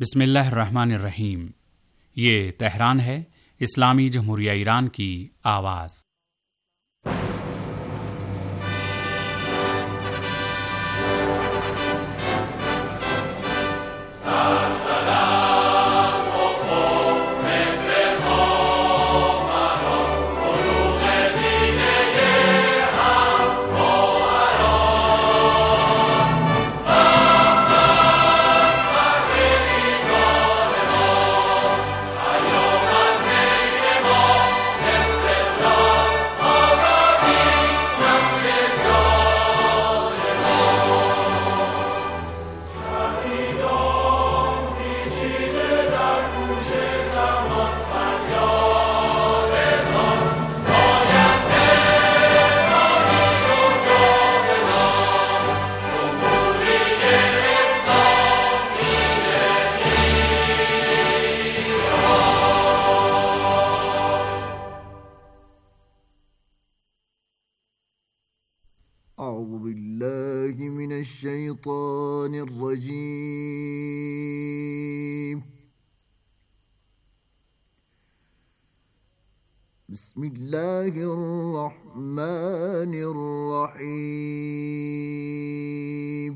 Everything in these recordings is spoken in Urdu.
बिस्मिल्लाहिर्रहमानिर्रहीम। ये तेहरान है, इस्लामी जमहूरिया ईरान की आवाज़। बिस्मिल्लाहिर्रहमानिर्रहीम।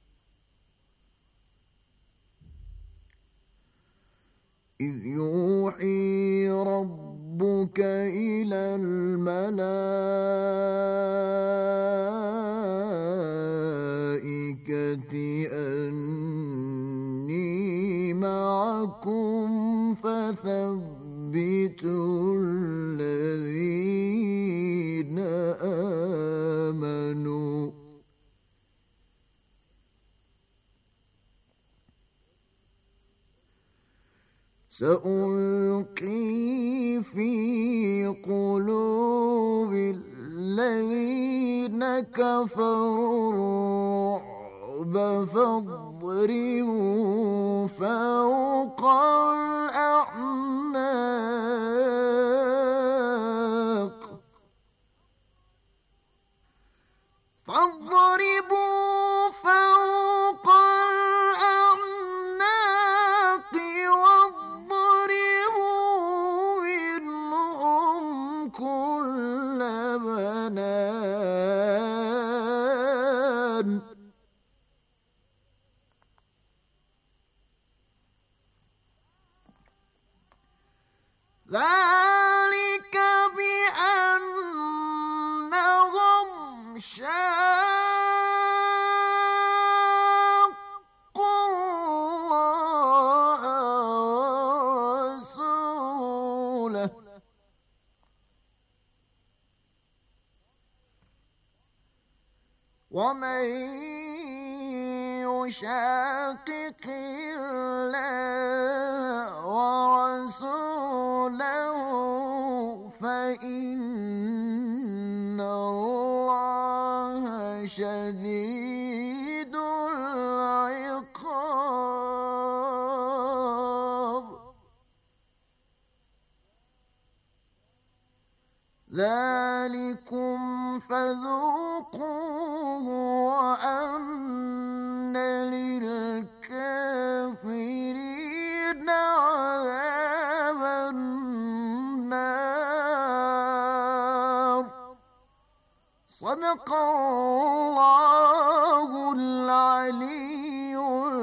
إذ يوحي ربك إلى الملائكة أني معكم فثبتوا الذين آمنوا سألقي في قلوب الذين كفروا الرعب فاضربوا فوق الأعناق واضربوا منهم كل بنان ذلك بأنهم شاقوا الله ورسوله ومن يشاقق الله ورسوله فإن الله شديد العقاب ذلكم فذوقوه وأن للكافرين عذاب النار صدق الله العلي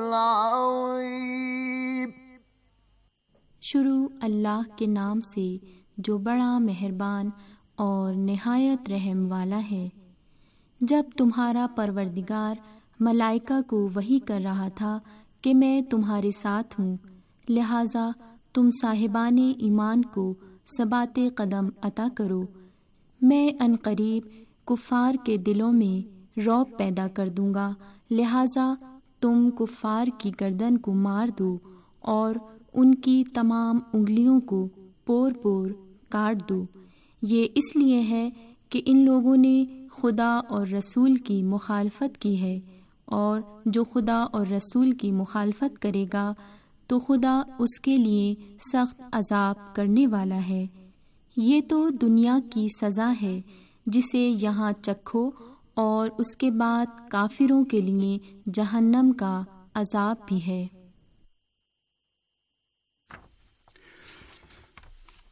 العظيم। शुरू अल्लाह के नाम से जो बड़ा मेहरबान और निहायत रहम वाला है। जब तुम्हारा परवरदिगार मलाइका को वही कर रहा था कि मैं तुम्हारे साथ हूँ, लिहाजा तुम साहिबाने ईमान को सबाते कदम अता करो। मैं अनकरीब कुफ़ार के दिलों में रौब पैदा कर दूँगा, लिहाजा तुम कुफ़ार की गर्दन को मार दो और उनकी तमाम उंगलियों को पोर पोर काट दो। ये इसलिए है कि इन लोगों ने खुदा और रसूल की मुखालफत की है, और जो खुदा और रसूल की मुखालफत करेगा तो खुदा उसके लिए सख्त अजाब करने वाला है। ये तो दुनिया की सज़ा है जिसे यहाँ चखो, और उसके बाद काफिरों के लिए जहन्नम का अजाब भी है।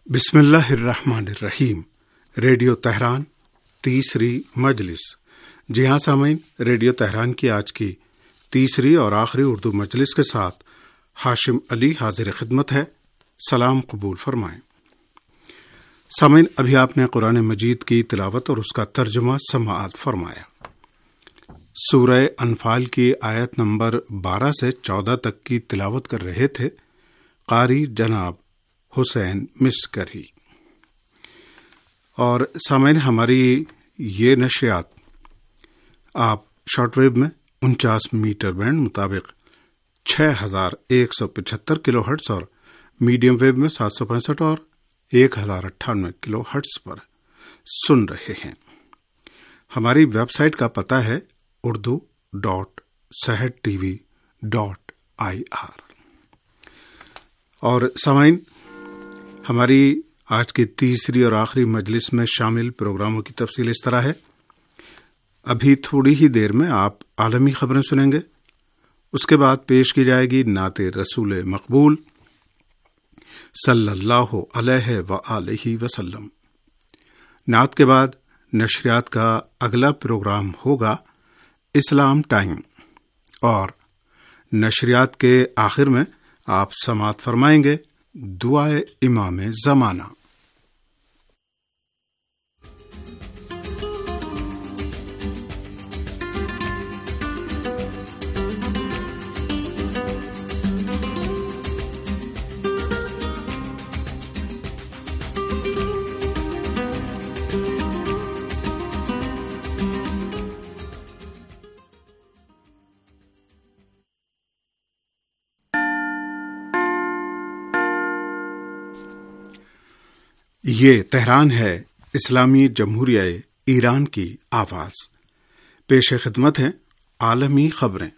بسم اللہ الرحمن الرحیم۔ ریڈیو تہران تیسری مجلس۔ جی ہاں سامعین، ریڈیو تہران کی آج کی تیسری اور آخری اردو مجلس کے ساتھ ہاشم علی حاضر خدمت ہے۔ سلام قبول فرمائیں۔ سامعین، ابھی آپ نے قرآن مجید کی تلاوت اور اس کا ترجمہ سماعت فرمایا۔ سورہ انفال کی آیت نمبر 12 سے 14 تک کی تلاوت کر رہے تھے قاری جناب حسین مسکری۔ اور سامعین، ہماری یہ نشریات آپ شارٹ ویو میں 49 میٹر بینڈ مطابق 6175 کلو ہرٹز اور میڈیم ویو میں 765 اور 1098 کلو ہرٹز پر سن رہے ہیں۔ ہماری ویب سائٹ کا پتہ ہے urdu.sehdtv.ir۔ اور سامعین، ہماری آج کی تیسری اور آخری مجلس میں شامل پروگراموں کی تفصیل اس طرح ہے۔ ابھی تھوڑی ہی دیر میں آپ عالمی خبریں سنیں گے، اس کے بعد پیش کی جائے گی نعت رسول مقبول صلی اللہ علیہ وآلہ وسلم۔ نعت کے بعد نشریات کا اگلا پروگرام ہوگا اسلام ٹائم، اور نشریات کے آخر میں آپ سماعت فرمائیں گے دعائے امام زمانہ۔ یہ تہران ہے، اسلامی جمہوریہ ایران کی آواز۔ پیش خدمت ہیں عالمی خبریں۔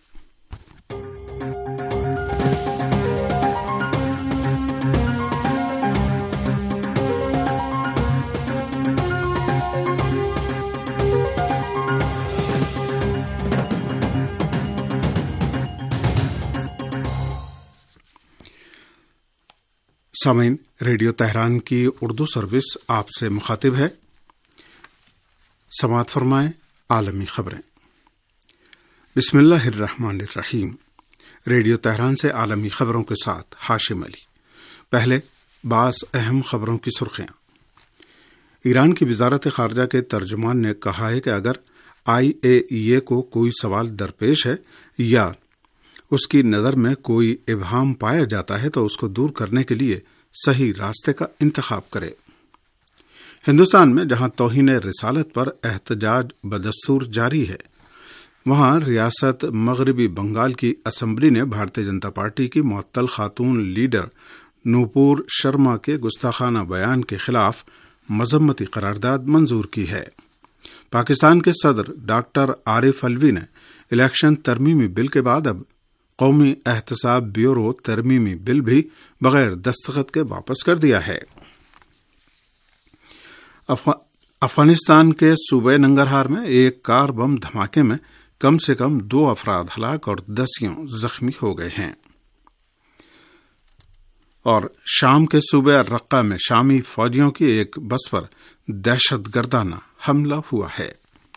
سامعین، ریڈیو تہران کی اردو سروس آپ سے مخاطب ہے۔ سماعت فرمائیں عالمی خبریں۔ بسم اللہ الرحمن الرحیم۔ ریڈیو تہران سے عالمی خبروں کے ساتھ ہاشم علی۔ پہلے بعض اہم خبروں کی سرخیاں۔ ایران کی وزارت خارجہ کے ترجمان نے کہا ہے کہ اگر IAEA کو کوئی سوال درپیش ہے یا اس کی نظر میں کوئی ابہام پایا جاتا ہے تو اس کو دور کرنے کے لیے صحیح راستے کا انتخاب کرے۔ ہندوستان میں جہاں توہین رسالت پر احتجاج بدستور جاری ہے، وہاں ریاست مغربی بنگال کی اسمبلی نے بھارتیہ جنتا پارٹی کی معطل خاتون لیڈر نوپور شرما کے گستاخانہ بیان کے خلاف مذمتی قرارداد منظور کی ہے۔ پاکستان کے صدر ڈاکٹر عارف الوی نے الیکشن ترمیمی بل کے بعد اب قومی احتساب بیورو ترمیمی بل بھی بغیر دستخط کے واپس کر دیا ہے۔ افغانستان کے صوبہ ننگرہار میں ایک کار بم دھماکے میں کم سے کم 2 افراد ہلاک اور 10 زخمی ہو گئے ہیں۔ اور شام کے صوبہ رقہ میں شامی فوجیوں کی ایک بس پر دہشت گردانہ حملہ ہوا ہے۔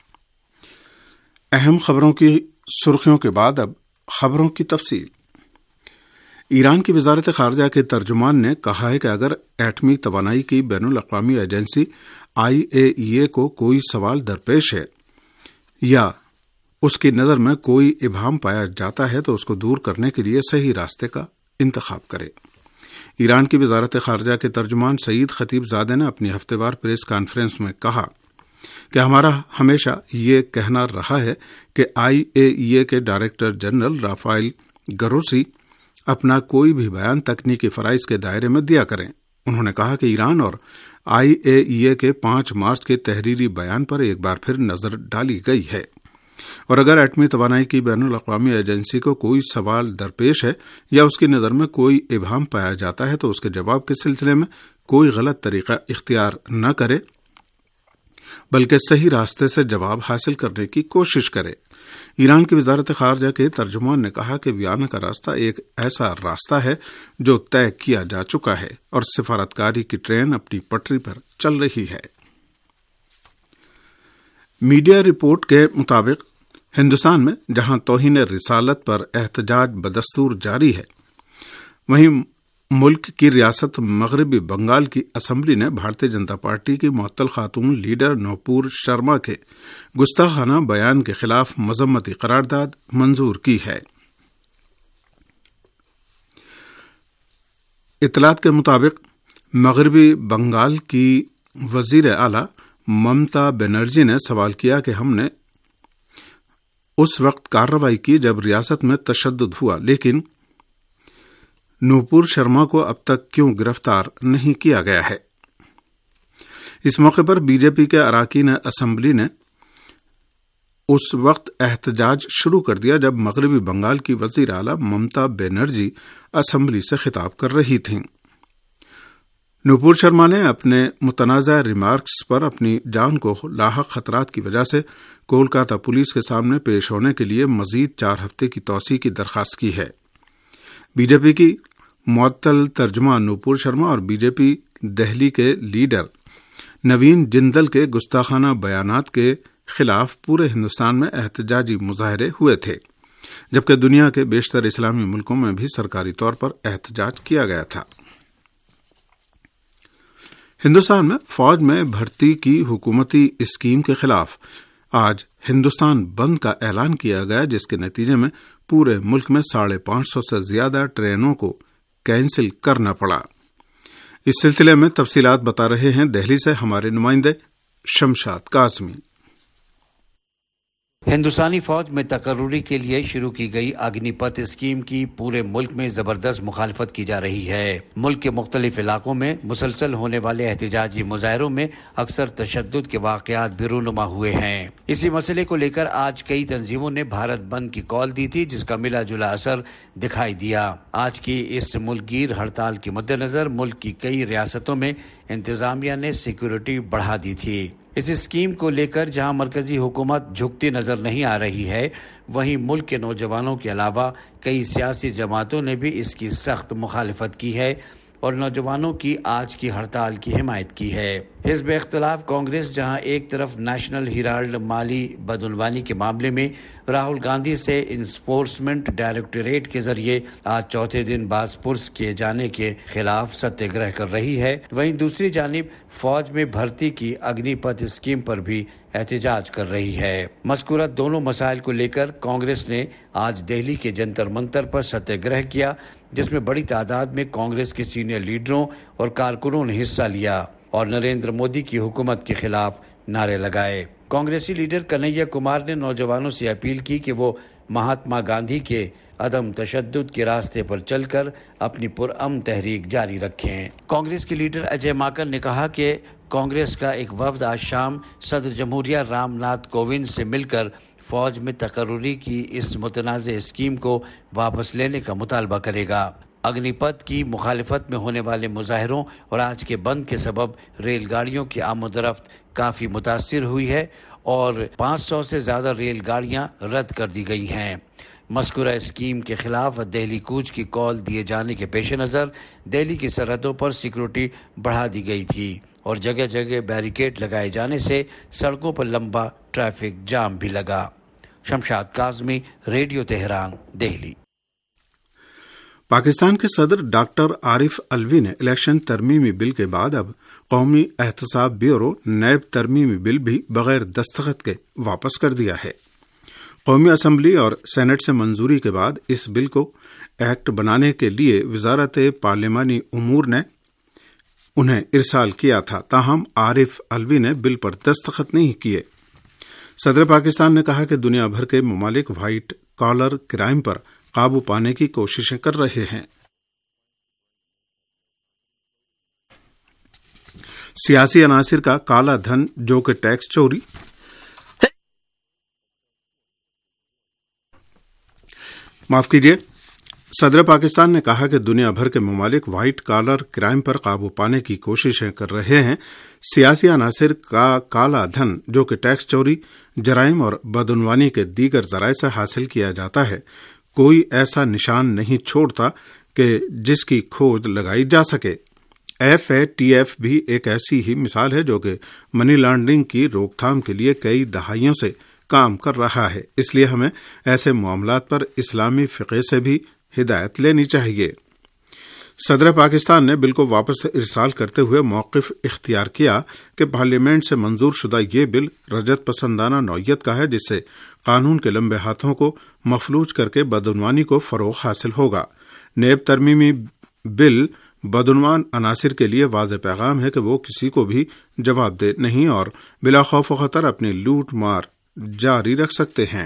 اہم خبروں کی سرخیوں کے بعد اب خبروں کی تفصیل۔ ایران کی وزارت خارجہ کے ترجمان نے کہا ہے کہ اگر ایٹمی توانائی کی بین الاقوامی ایجنسی IAEA کو کوئی سوال درپیش ہے یا اس کی نظر میں کوئی ابہام پایا جاتا ہے تو اس کو دور کرنے کے لیے صحیح راستے کا انتخاب کرے۔ ایران کی وزارت خارجہ کے ترجمان سعید خطیب زادہ نے اپنی ہفتہ وار پریس کانفرنس میں کہا کہ ہمارا ہمیشہ یہ کہنا رہا ہے کہ IAEA کے ڈائریکٹر جنرل رافائل گروسی اپنا کوئی بھی بیان تکنیکی فرائض کے دائرے میں دیا کریں۔ انہوں نے کہا کہ ایران اور IAEA کے 5 مارچ کے تحریری بیان پر ایک بار پھر نظر ڈالی گئی ہے، اور اگر ایٹمی توانائی کی بین الاقوامی ایجنسی کو کوئی سوال درپیش ہے یا اس کی نظر میں کوئی ابہام پایا جاتا ہے تو اس کے جواب کے سلسلے میں کوئی غلط طریقہ اختیار نہ کرے بلکہ صحیح راستے سے جواب حاصل کرنے کی کوشش کرے۔ ایران کی وزارت خارجہ کے ترجمان نے کہا کہ ویانا کا راستہ ایک ایسا راستہ ہے جو طے کیا جا چکا ہے اور سفارتکاری کی ٹرین اپنی پٹری پر چل رہی ہے۔ میڈیا رپورٹ کے مطابق ہندوستان میں جہاں توہین رسالت پر احتجاج بدستور جاری ہے، وہیں ملک کی ریاست مغربی بنگال کی اسمبلی نے بھارتیہ جنتا پارٹی کی معطل خاتون لیڈر نوپور شرما کے گستاخانہ بیان کے خلاف مذمتی قرارداد منظور کی ہے۔ اطلاعات کے مطابق مغربی بنگال کی وزیر اعلی ممتا بنرجی نے سوال کیا کہ ہم نے اس وقت کارروائی کی جب ریاست میں تشدد ہوا، لیکن نوپور شرما کو اب تک کیوں گرفتار نہیں کیا گیا ہے۔ اس موقع پر بی جے پی کے اراکین اسمبلی نے اس وقت احتجاج شروع کر دیا جب مغربی بنگال کی وزیر اعلی ممتا بنرجی اسمبلی سے خطاب کر رہی تھیں۔ نوپور شرما نے اپنے متنازع ریمارکس پر اپنی جان کو لاحق خطرات کی وجہ سے کولکاتہ پولیس کے سامنے پیش ہونے کے لیے مزید 4 ہفتے کی توسیع کی درخواست کی ہے۔ بی جے پی کی معطل ترجمان نوپور شرما اور بی جے پی دہلی کے لیڈر نوین جندل کے گستاخانہ بیانات کے خلاف پورے ہندوستان میں احتجاجی مظاہرے ہوئے تھے، جبکہ دنیا کے بیشتر اسلامی ملکوں میں بھی سرکاری طور پر احتجاج کیا گیا تھا۔ ہندوستان میں فوج میں بھرتی کی حکومتی اسکیم کے خلاف آج ہندوستان بند کا اعلان کیا گیا، جس کے نتیجے میں پورے ملک میں 550 سے زیادہ ٹرینوں کو کینسل کرنا پڑا۔ اس سلسلے میں تفصیلات بتا رہے ہیں دہلی سے ہمارے نمائندے شمشاد قاسمی۔ ہندوستانی فوج میں تقرری کے لیے شروع کی گئی اگنی پتھ اسکیم کی پورے ملک میں زبردست مخالفت کی جا رہی ہے۔ ملک کے مختلف علاقوں میں مسلسل ہونے والے احتجاجی مظاہروں میں اکثر تشدد کے واقعات بھی رونما ہوئے ہیں۔ اسی مسئلے کو لے کر آج کئی تنظیموں نے بھارت بند کی کال دی تھی، جس کا ملا جلا اثر دکھائی دیا۔ آج کی اس ملک گیر ہڑتال کے مد نظر ملک کی کئی ریاستوں میں انتظامیہ نے سیکورٹی بڑھا دی تھی۔ اس اسکیم کو لے کر جہاں مرکزی حکومت جھکتی نظر نہیں آ رہی ہے، وہیں ملک کے نوجوانوں کے علاوہ کئی سیاسی جماعتوں نے بھی اس کی سخت مخالفت کی ہے اور نوجوانوں کی آج کی ہڑتال کی حمایت کی ہے۔ حزب اختلاف کانگریس جہاں ایک طرف نیشنل ہیرالڈ مالی بدعنوانی کے معاملے میں راہل گاندھی سے انفورسمنٹ ڈائریکٹوریٹ کے ذریعے آج چوتھے دن باز پرس کیے جانے کے خلاف ستیہ گرہ کر رہی ہے، وہیں دوسری جانب فوج میں بھرتی کی اگنی پتھ اسکیم پر بھی احتجاج کر رہی ہے۔ مذکورہ دونوں مسائل کو لے کر کانگریس نے آج دہلی کے جنتر منتر پر ستیہ گرہ کیا، جس میں بڑی تعداد میں کانگریس کے سینئر لیڈروں اور کارکنوں نے حصہ لیا اور نریندر مودی کی حکومت کے خلاف نعرے لگائے۔ کانگریسی لیڈر کنہیا کمار نے نوجوانوں سے اپیل کی کہ وہ مہاتما گاندھی کے عدم تشدد کے راستے پر چل کر اپنی پرامن تحریک جاری رکھیں۔ کانگریس کے لیڈر اجے ماکن نے کہا کہ کانگریس کا ایک وفد آج شام صدر جمہوریہ رام ناتھ کووند سے مل کر فوج میں تقرری کی اس متنازع اسکیم کو واپس لینے کا مطالبہ کرے گا۔ اگنی پتھ کی مخالفت میں ہونے والے مظاہروں اور آج کے بند کے سبب ریل گاڑیوں کی آمد و رفت کافی متاثر ہوئی ہے اور 500 سے زیادہ ریل گاڑیاں رد کر دی گئی ہیں۔ مذکورہ اسکیم کے خلاف دہلی کوچ کی کال دیے جانے کے پیش نظر دہلی کی سرحدوں پر سیکورٹی بڑھا دی گئی تھی اور جگہ جگہ بیریکیڈ لگائے جانے سے سڑکوں پر لمبا ٹریفک جام بھی لگا۔ Shamshad Qasmi, radio Tehran, Delhi. پاکستان کے صدر ڈاکٹر عارف الوی نے الیکشن ترمیمی بل کے بعد اب قومی احتساب بیورو نیب ترمیمی بل بھی بغیر دستخط کے واپس کر دیا ہے۔ قومی اسمبلی اور سینٹ سے منظوری کے بعد اس بل کو ایکٹ بنانے کے لیے وزارت پارلیمانی امور نے انہیں ارسال کیا تھا، تاہم عارف الوی نے بل پر دستخط نہیں کیے۔ صدر پاکستان نے کہا کہ دنیا بھر کے ممالک وائٹ کالر کرائم پر قابو پانے کی کوششیں کر رہے ہیں۔ سیاسی عناصر کا کالا دھن جو کہ ٹیکس چوری، معاف کیجیے، صدر پاکستان نے کہا کہ دنیا بھر کے ممالک وائٹ کالر کرائم پر قابو پانے کی کوششیں کر رہے ہیں. سیاسی عناصر کا کالا دھن جو کہ ٹیکس چوری، جرائم اور بدعنوانی کے دیگر ذرائع سے حاصل کیا جاتا ہے، کوئی ایسا نشان نہیں چھوڑتا کہ جس کی کھوج لگائی جا سکے. FATF بھی ایک ایسی ہی مثال ہے جو کہ منی لانڈرنگ کی روک تھام کے لیے کئی دہائیوں سے کام کر رہا ہے. اس لیے ہمیں ایسے معاملات پر اسلامی فقہ سے بھی ہدایت لینی چاہیے. صدر پاکستان نے بل کو واپس ارسال کرتے ہوئے موقف اختیار کیا کہ پارلیمنٹ سے منظور شدہ یہ بل رجعت پسندانہ نوعیت کا ہے، جس سے قانون کے لمبے ہاتھوں کو مفلوج کر کے بدعنوانی کو فروغ حاصل ہوگا. نیب ترمیمی بل بدعنوان عناصر کے لیے واضح پیغام ہے کہ وہ کسی کو بھی جواب دہ نہیں اور بلا خوف و خطر اپنی لوٹ مار جاری رکھ سکتے ہیں.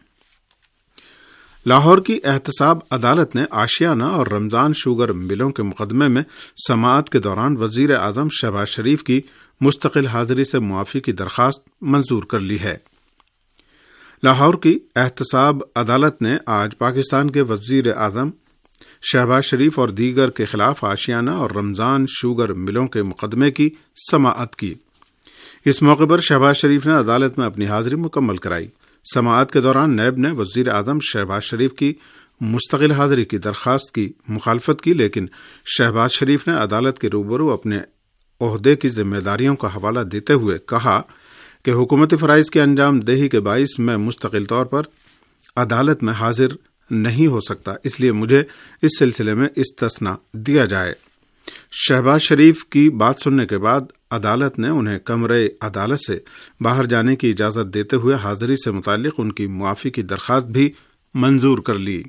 لاہور کی احتساب عدالت نے آشیانہ اور رمضان شوگر ملوں کے مقدمے میں سماعت کے دوران وزیر اعظم شہباز شریف کی مستقل حاضری سے معافی کی درخواست منظور کر لی ہے. لاہور کی احتساب عدالت نے آج پاکستان کے وزیر اعظم شہباز شریف اور دیگر کے خلاف آشیانہ اور رمضان شوگر ملوں کے مقدمے کی سماعت کی. اس موقع پر شہباز شریف نے عدالت میں اپنی حاضری مکمل کرائی. سماعت کے دوران نیب نے وزیر اعظم شہباز شریف کی مستقل حاضری کی درخواست کی مخالفت کی، لیکن شہباز شریف نے عدالت کے روبرو اپنے عہدے کی ذمہ داریوں کا حوالہ دیتے ہوئے کہا کہ حکومتی فرائض کی انجام دہی کے باعث میں مستقل طور پر عدالت میں حاضر نہیں ہو سکتا، اس لیے مجھے اس سلسلے میں استثناء دیا جائے. شہباز شریف کی بات سننے کے بعد عدالت نے انہیں کمرے عدالت سے باہر جانے کی اجازت دیتے ہوئے حاضری سے متعلق ان کی معافی کی درخواست بھی منظور کر لی.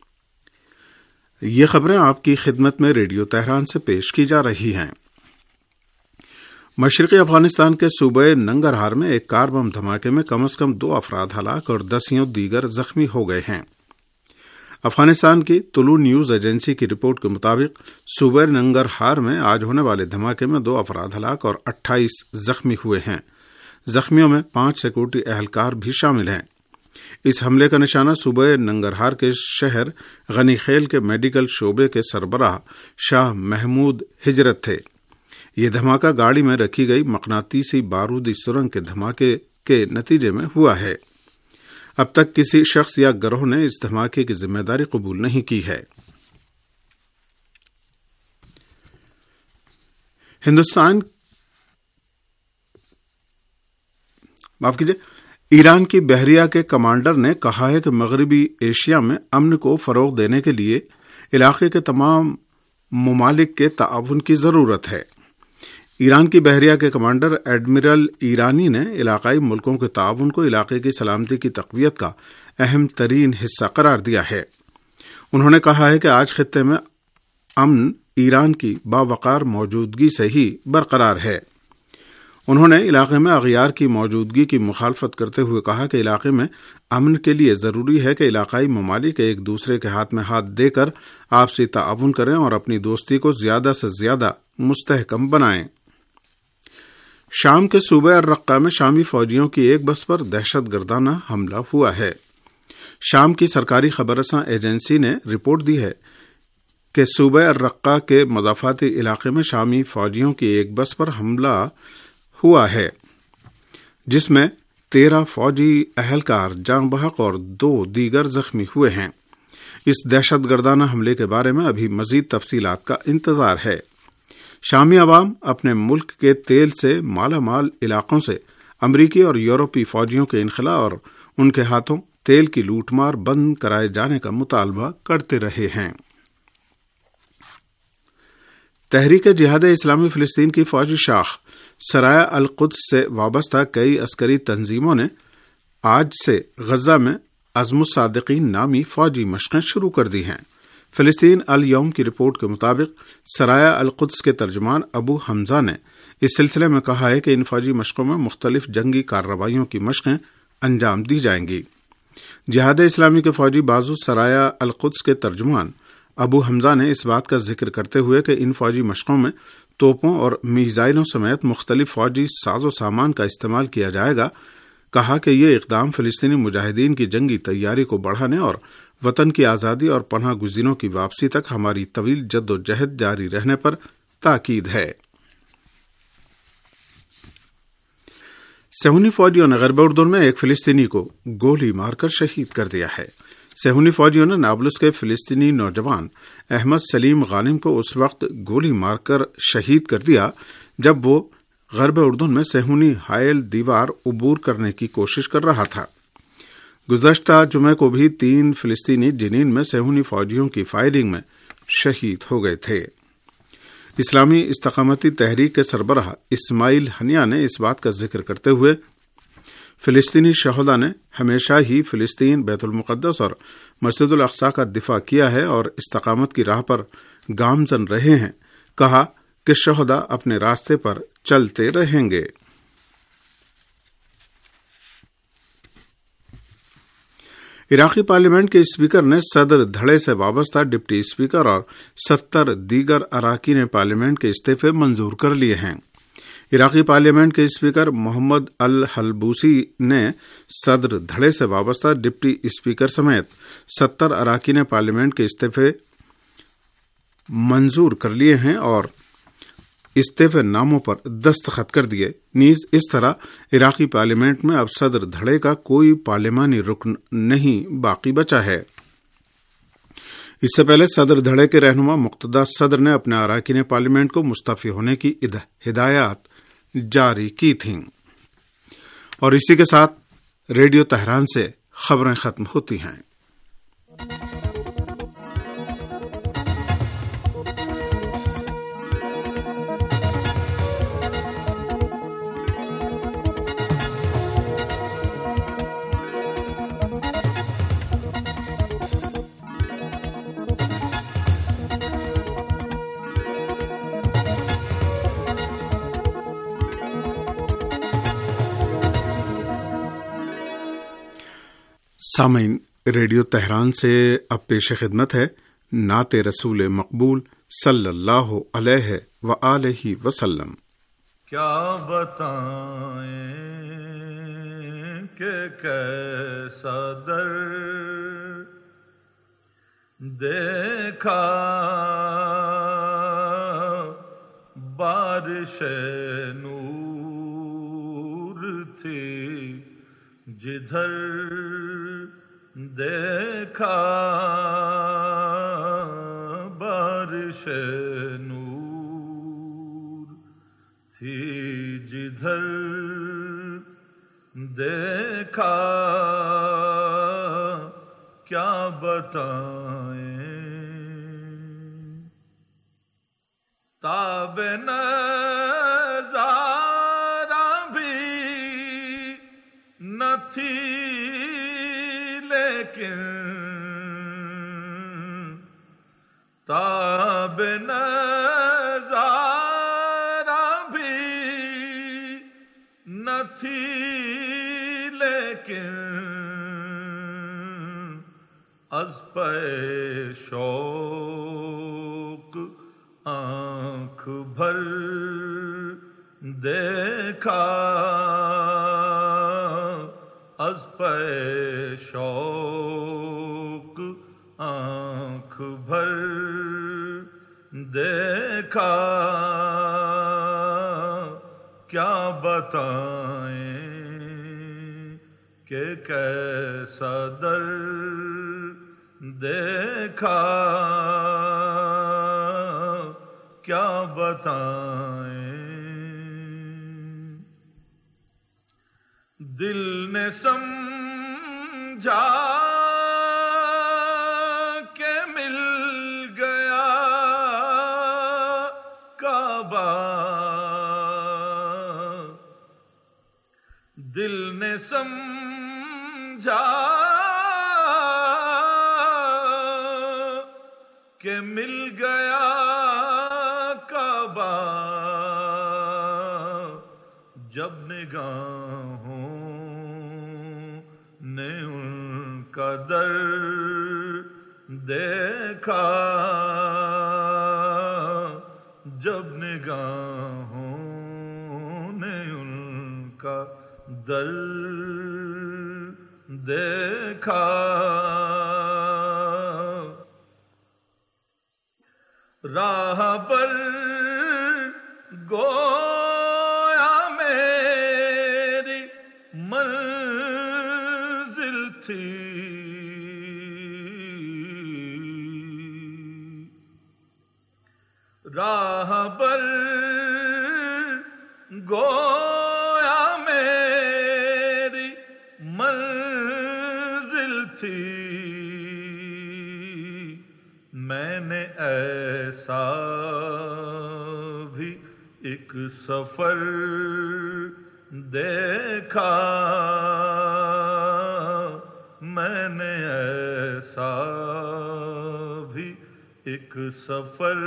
یہ خبریں آپ کی خدمت میں ریڈیو تہران سے پیش کی جا رہی ہیں. مشرقی افغانستان کے صوبہ ننگرہار میں ایک کار بم دھماکے میں کم از کم 2 افراد ہلاک اور 10 دیگر زخمی ہو گئے ہیں. افغانستان کی طلوع نیوز ایجنسی کی رپورٹ کے مطابق صوبہ ننگرہار میں آج ہونے والے دھماکے میں 2 افراد ہلاک اور 28 زخمی ہوئے ہیں. زخمیوں میں 5 سیکورٹی اہلکار بھی شامل ہیں. اس حملے کا نشانہ صوبہ ننگرہار کے شہر غنی خیل کے میڈیکل شعبے کے سربراہ شاہ محمود ہجرت تھے. یہ دھماکہ گاڑی میں رکھی گئی مقناطیسی بارودی سرنگ کے دھماکے کے نتیجے میں ہوا ہے. اب تک کسی شخص یا گروہ نے اس دھماکے کی ذمہ داری قبول نہیں کی ہے. ایران کی بحریہ کے کمانڈر نے کہا ہے کہ مغربی ایشیا میں امن کو فروغ دینے کے لیے علاقے کے تمام ممالک کے تعاون کی ضرورت ہے. ایران کی بحریہ کے کمانڈر ایڈمرل ایرانی نے علاقائی ملکوں کے تعاون کو علاقے کی سلامتی کی تقویت کا اہم ترین حصہ قرار دیا ہے. انہوں نے کہا ہے کہ آج خطے میں امن ایران کی باوقار موجودگی سے ہی برقرار ہے. انہوں نے علاقے میں اغیار کی موجودگی کی مخالفت کرتے ہوئے کہا کہ علاقے میں امن کے لیے ضروری ہے کہ علاقائی ممالک ایک دوسرے کے ہاتھ میں ہاتھ دے کر آپسی تعاون کریں اور اپنی دوستی کو زیادہ سے زیادہ مستحکم بنائیں. شام کے صوبہ الرقہ میں شامی فوجیوں کی ایک بس پر دہشت گردانہ حملہ ہوا ہے. شام کی سرکاری خبررساں ایجنسی نے رپورٹ دی ہے کہ صوبہ الرقہ کے مضافاتی علاقے میں شامی فوجیوں کی ایک بس پر حملہ ہوا ہے، جس میں 13 فوجی اہلکار جاں بحق اور 2 دیگر زخمی ہوئے ہیں. اس دہشت گردانہ حملے کے بارے میں ابھی مزید تفصیلات کا انتظار ہے. شامی عوام اپنے ملک کے تیل سے مالا مال علاقوں سے امریکی اور یورپی فوجیوں کے انخلاء اور ان کے ہاتھوں تیل کی لوٹ مار بند کرائے جانے کا مطالبہ کرتے رہے ہیں. تحریک جہاد اسلامی فلسطین کی فوجی شاخ سرایہ القدس سے وابستہ کئی عسکری تنظیموں نے آج سے غزہ میں عزم الصادقین نامی فوجی مشقیں شروع کر دی ہیں. فلسطین الیوم کی رپورٹ کے مطابق سرایہ القدس کے ترجمان ابو حمزہ نے اس سلسلے میں کہا ہے کہ ان فوجی مشقوں میں مختلف جنگی کارروائیوں کی مشقیں انجام دی جائیں گی. جہاد اسلامی کے فوجی بازو سرایہ القدس کے ترجمان ابو حمزہ نے اس بات کا ذکر کرتے ہوئے کہ ان فوجی مشقوں میں توپوں اور میزائلوں سمیت مختلف فوجی ساز و سامان کا استعمال کیا جائے گا، کہا کہ یہ اقدام فلسطینی مجاہدین کی جنگی تیاری کو بڑھانے اور وطن کی آزادی اور پناہ گزینوں کی واپسی تک ہماری طویل جد و جہد جاری رہنے پر تاکید ہے۔ صہیونی فوجیوں نے غرب اردن میں ایک فلسطینی کو گولی مار کر شہید کر دیا ہے۔ صہیونی فوجیوں نے نابلس کے فلسطینی نوجوان احمد سلیم غانم کو اس وقت گولی مار کر شہید کر دیا جب وہ غرب اردن میں صہیونی حائل دیوار عبور کرنے کی کوشش کر رہا تھا۔ گزشتہ جمعے کو بھی 3 فلسطینی جنین میں صہیونی فوجیوں کی فائرنگ میں شہید ہو گئے تھے۔ اسلامی استقامتی تحریک کے سربراہ اسماعیل ہنیہ نے اس بات کا ذکر کرتے ہوئے فلسطینی شہداء نے ہمیشہ ہی فلسطین، بیت المقدس اور مسجد الاقصی کا دفاع کیا ہے اور استقامت کی راہ پر گامزن رہے ہیں، کہا کہ شہداء اپنے راستے پر چلتے رہیں گے۔ عراقی پارلیمنٹ کے اسپیکر نے صدر دھڑے سے وابستہ ڈپٹی اسپیکر اور 70 دیگر اراکین پارلیمنٹ کے استعفے منظور کر لیے ہیں۔ عراقی پارلیمنٹ کے اسپیکر محمد الحلبوسی نے صدر دھڑے سے وابستہ ڈپٹی اسپیکر سمیت 70 اراکین پارلیمنٹ کے استعفے منظور کر لیے ہیں اور استعفے ناموں پر دستخط کر دیے۔ نیز اس طرح عراقی پارلیمنٹ میں اب صدر دھڑے کا کوئی پارلیمانی رکن نہیں باقی بچا ہے۔ اس سے پہلے صدر دھڑے کے رہنما مقتدی صدر نے اپنے اراکین پارلیمنٹ کو مستعفی ہونے کی ہدایات جاری کی تھیں۔ اور اسی کے ساتھ ریڈیو تہران سے خبریں ختم ہوتی ہیں۔ سامعین، ریڈیو تہران سے اب پیش خدمت ہے نعت رسول مقبول صلی اللہ علیہ وآلہ وسلم۔ کیا بتائیں کہ کیسا در دیکھا بارش نور تھی جدھر دیکھا بارش نور تھی جدھر دیکھا کیا بتائیں تاب نظارہ بھی نہ تھی لیکن تاب نظارہ بھی نہ تھی لیکن از پہ شوق آنکھ بھر دیکھا از پہ شوق آنکھ بھر دیکھا کیا بتائیں کہ کیسا در دیکھا کیا بتائیں دل نے سمجھا کہ مل گیا کعبہ دل نے سمجھا کہ مل گیا کعبہ جب نگاہوں نے ان کا در دیکھا جب نگاہوں نے ان کا در دیکھا راہ بر گویا میری منزل تھی، راہ بر گویا میری منزل تھی، میں نے ایسا بھی ایک سفر دیکھا، میں نے ایسا بھی ایک سفر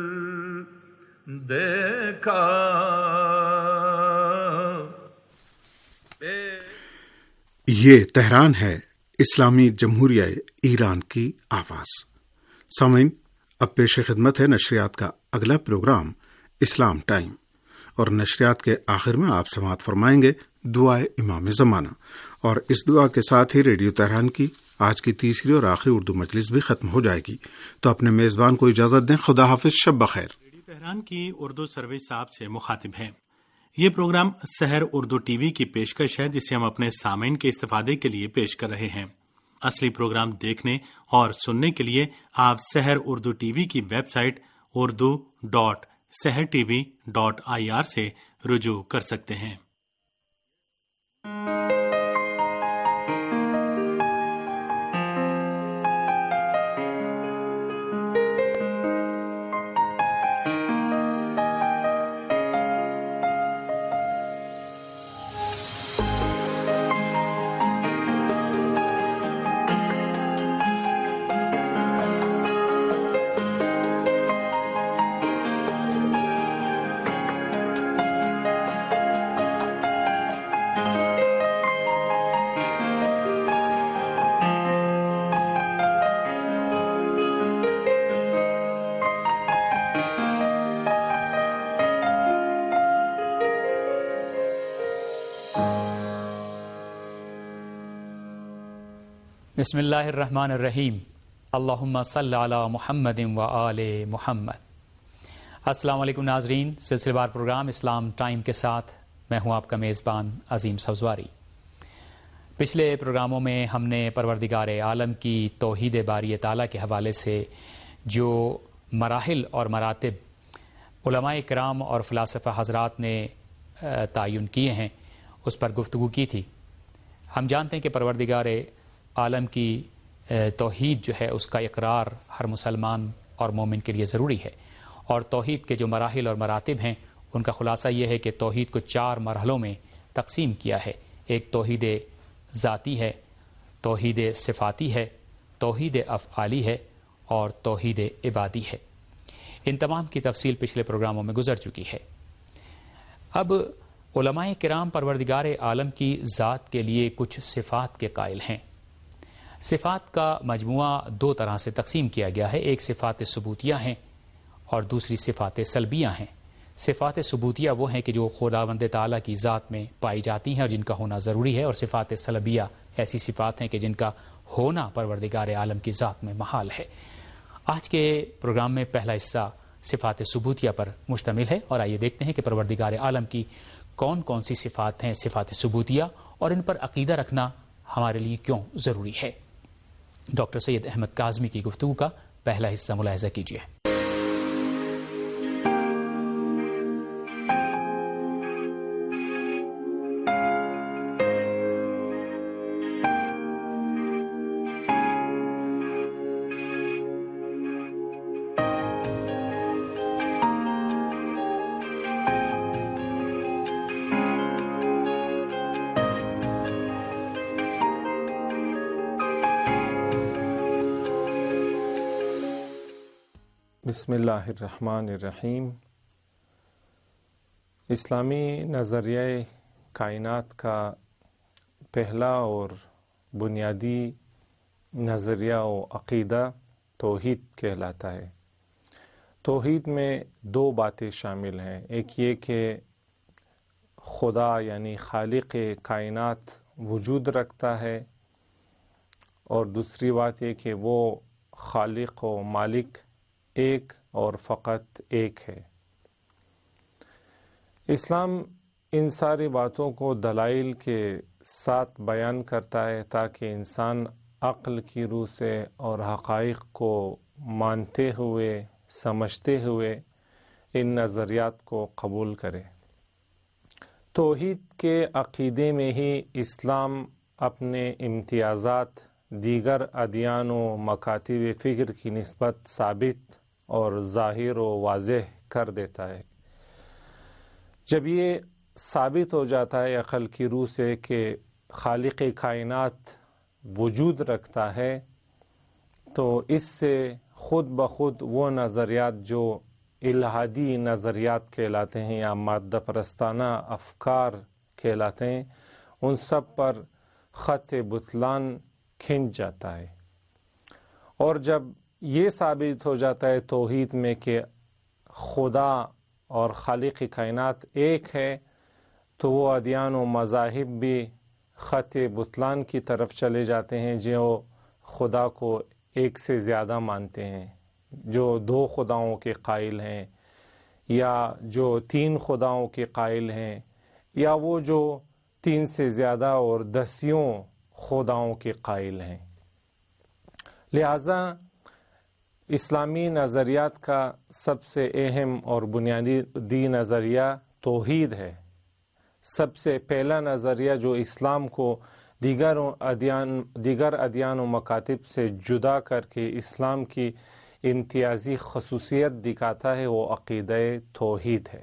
دیکھا۔ یہ تہران ہے، اسلامی جمہوریہ ایران کی آواز۔ سامعین، اب پیش خدمت ہے نشریات کا اگلا پروگرام اسلام ٹائم، اور نشریات کے آخر میں آپ سماعت فرمائیں گے دعائے امام زمانہ، اور اس دعا کے ساتھ ہی ریڈیو تہران کی آج کی تیسری اور آخری اردو مجلس بھی ختم ہو جائے گی۔ تو اپنے میزبان کو اجازت دیں، خدا حافظ، شب بخیر۔ ریڈیو تہران کی اردو سروس آپ سے مخاطب ہیں۔ یہ program Sahar Urdu TV کی پیشکش ہے، جسے ہم اپنے سامعین کے استفادے کے لیے پیش کر رہے ہیں۔ اصلی پروگرام دیکھنے اور سننے کے لیے آپ سحر اردو ٹی وی کی ویب سائٹ urdu.sehrtv.ir سے رجوع کر سکتے ہیں۔ بسم اللہ الرحمن الرحیم، اللہم صلی علی محمد و آل محمد۔ السلام علیکم ناظرین، سلسلہ وار پروگرام اسلام ٹائم کے ساتھ میں ہوں آپ کا میزبان عظیم سبزواری۔ پچھلے پروگراموں میں ہم نے پروردگار عالم کی توحید باری تعالیٰ کے حوالے سے جو مراحل اور مراتب علماء کرام اور فلاسفہ حضرات نے تعین کیے ہیں اس پر گفتگو کی تھی۔ ہم جانتے ہیں کہ پروردگار عالم کی توحید جو ہے اس کا اقرار ہر مسلمان اور مومن کے لیے ضروری ہے، اور توحید کے جو مراحل اور مراتب ہیں ان کا خلاصہ یہ ہے کہ توحید کو 4 مرحلوں میں تقسیم کیا ہے۔ ایک توحید ذاتی ہے، توحید صفاتی ہے، توحید افعالی ہے اور توحید عبادی ہے۔ ان تمام کی تفصیل پچھلے پروگراموں میں گزر چکی ہے۔ اب علماء کرام پروردگار عالم کی ذات کے لیے کچھ صفات کے قائل ہیں۔ صفات کا مجموعہ 2 طرح سے تقسیم کیا گیا ہے، ایک صفات ثبوتیہ ہیں اور دوسری صفات سلبیہ ہیں۔ صفات ثبوتیہ وہ ہیں کہ جو خداوند تعالیٰ کی ذات میں پائی جاتی ہیں اور جن کا ہونا ضروری ہے، اور صفات سلبیہ ایسی صفات ہیں کہ جن کا ہونا پروردگار عالم کی ذات میں محال ہے۔ آج کے پروگرام میں پہلا حصہ صفات ثبوتیہ پر مشتمل ہے، اور آئیے دیکھتے ہیں کہ پروردگار عالم کی کون کون سی صفات ہیں صفات ثبوتیہ، اور ان پر عقیدہ رکھنا ہمارے لیے کیوں ضروری ہے۔ ڈاکٹر سید احمد کاظمی کی گفتگو کا پہلا حصہ ملاحظہ کیجیے۔ بسم اللہ الرحمن الرحیم۔ اسلامی نظریہ کائنات کا پہلا اور بنیادی نظریہ و عقیدہ توحید کہلاتا ہے۔ توحید میں 2 باتیں شامل ہیں، ایک یہ کہ خدا یعنی خالق کائنات وجود رکھتا ہے، اور دوسری بات یہ کہ وہ خالق و مالک ایک اور فقط ایک ہے۔ اسلام ان ساری باتوں کو دلائل کے ساتھ بیان کرتا ہے تاکہ انسان عقل کی روح سے اور حقائق کو مانتے ہوئے سمجھتے ہوئے ان نظریات کو قبول کرے۔ توحید کے عقیدے میں ہی اسلام اپنے امتیازات دیگر ادیان و مکاتب فکر کی نسبت ثابت اور ظاہر و واضح کر دیتا ہے۔ جب یہ ثابت ہو جاتا ہے عقل کی روح سے کہ خالق کائنات وجود رکھتا ہے، تو اس سے خود بخود وہ نظریات جو الہادی نظریات کہلاتے ہیں یا مادہ پرستانہ افکار کہلاتے ہیں، ان سب پر خط بطلان کھنچ جاتا ہے۔ اور جب یہ ثابت ہو جاتا ہے توحید میں کہ خدا اور خالق کائنات ایک ہے، تو وہ ادیان و مذاہب بھی خط بطلان کی طرف چلے جاتے ہیں، جو خدا کو ایک سے زیادہ مانتے ہیں، جو 2 خداؤں کے قائل ہیں، یا جو 3 خداؤں کے قائل ہیں، یا وہ جو 3 سے زیادہ اور 10 خداؤں کے قائل ہیں۔ لہذا اسلامی نظریات کا سب سے اہم اور بنیادی نظریہ توحید ہے۔ سب سے پہلا نظریہ جو اسلام کو دیگر ادیان و مکاتب سے جدا کر کے اسلام کی امتیازی خصوصیت دکھاتا ہے، وہ عقیدہ توحید ہے۔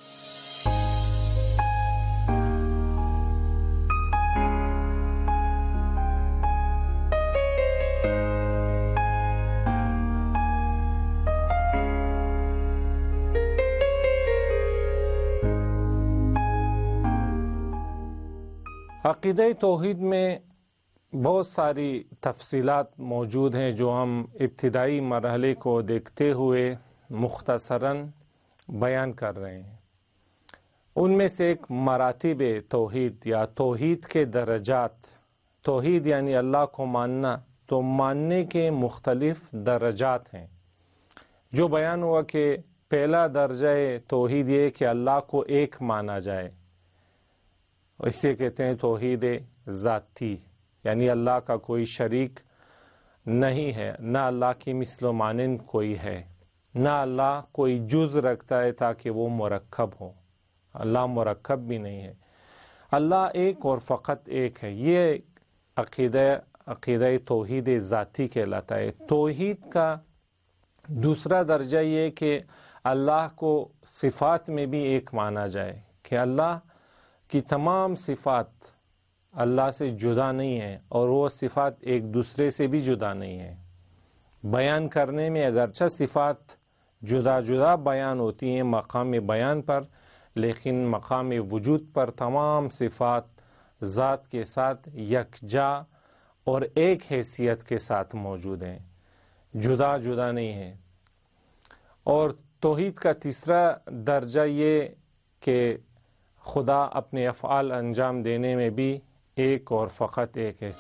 عقیدہ توحید میں بہت ساری تفصیلات موجود ہیں جو ہم ابتدائی مرحلے کو دیکھتے ہوئے مختصراً بیان کر رہے ہیں۔ ان میں سے ایک مراتب توحید یا توحید کے درجات۔ توحید یعنی اللہ کو ماننا، تو ماننے کے مختلف درجات ہیں۔ جو بیان ہوا کہ پہلا درجہ توحید یہ کہ اللہ کو ایک مانا جائے، اسے کہتے ہیں توحید ذاتی، یعنی اللہ کا کوئی شریک نہیں ہے، نہ اللہ کی مثل و مانند کوئی ہے، نہ اللہ کوئی جز رکھتا ہے تاکہ وہ مرکب ہو، اللہ مرکب بھی نہیں ہے، اللہ ایک اور فقط ایک ہے۔ یہ عقیدہ توحید ذاتی کہلاتا ہے۔ توحید کا دوسرا درجہ یہ کہ اللہ کو صفات میں بھی ایک مانا جائے، کہ اللہ کی تمام صفات اللہ سے جدا نہیں ہیں، اور وہ صفات ایک دوسرے سے بھی جدا نہیں ہیں۔ بیان کرنے میں اگرچہ صفات جدا جدا بیان ہوتی ہیں مقام بیان پر، لیکن مقام وجود پر تمام صفات ذات کے ساتھ یکجا اور ایک حیثیت کے ساتھ موجود ہیں، جدا جدا نہیں ہیں۔ اور توحید کا تیسرا درجہ یہ کہ خدا اپنے افعال انجام دینے میں بھی ایک اور فقط ایک ہے۔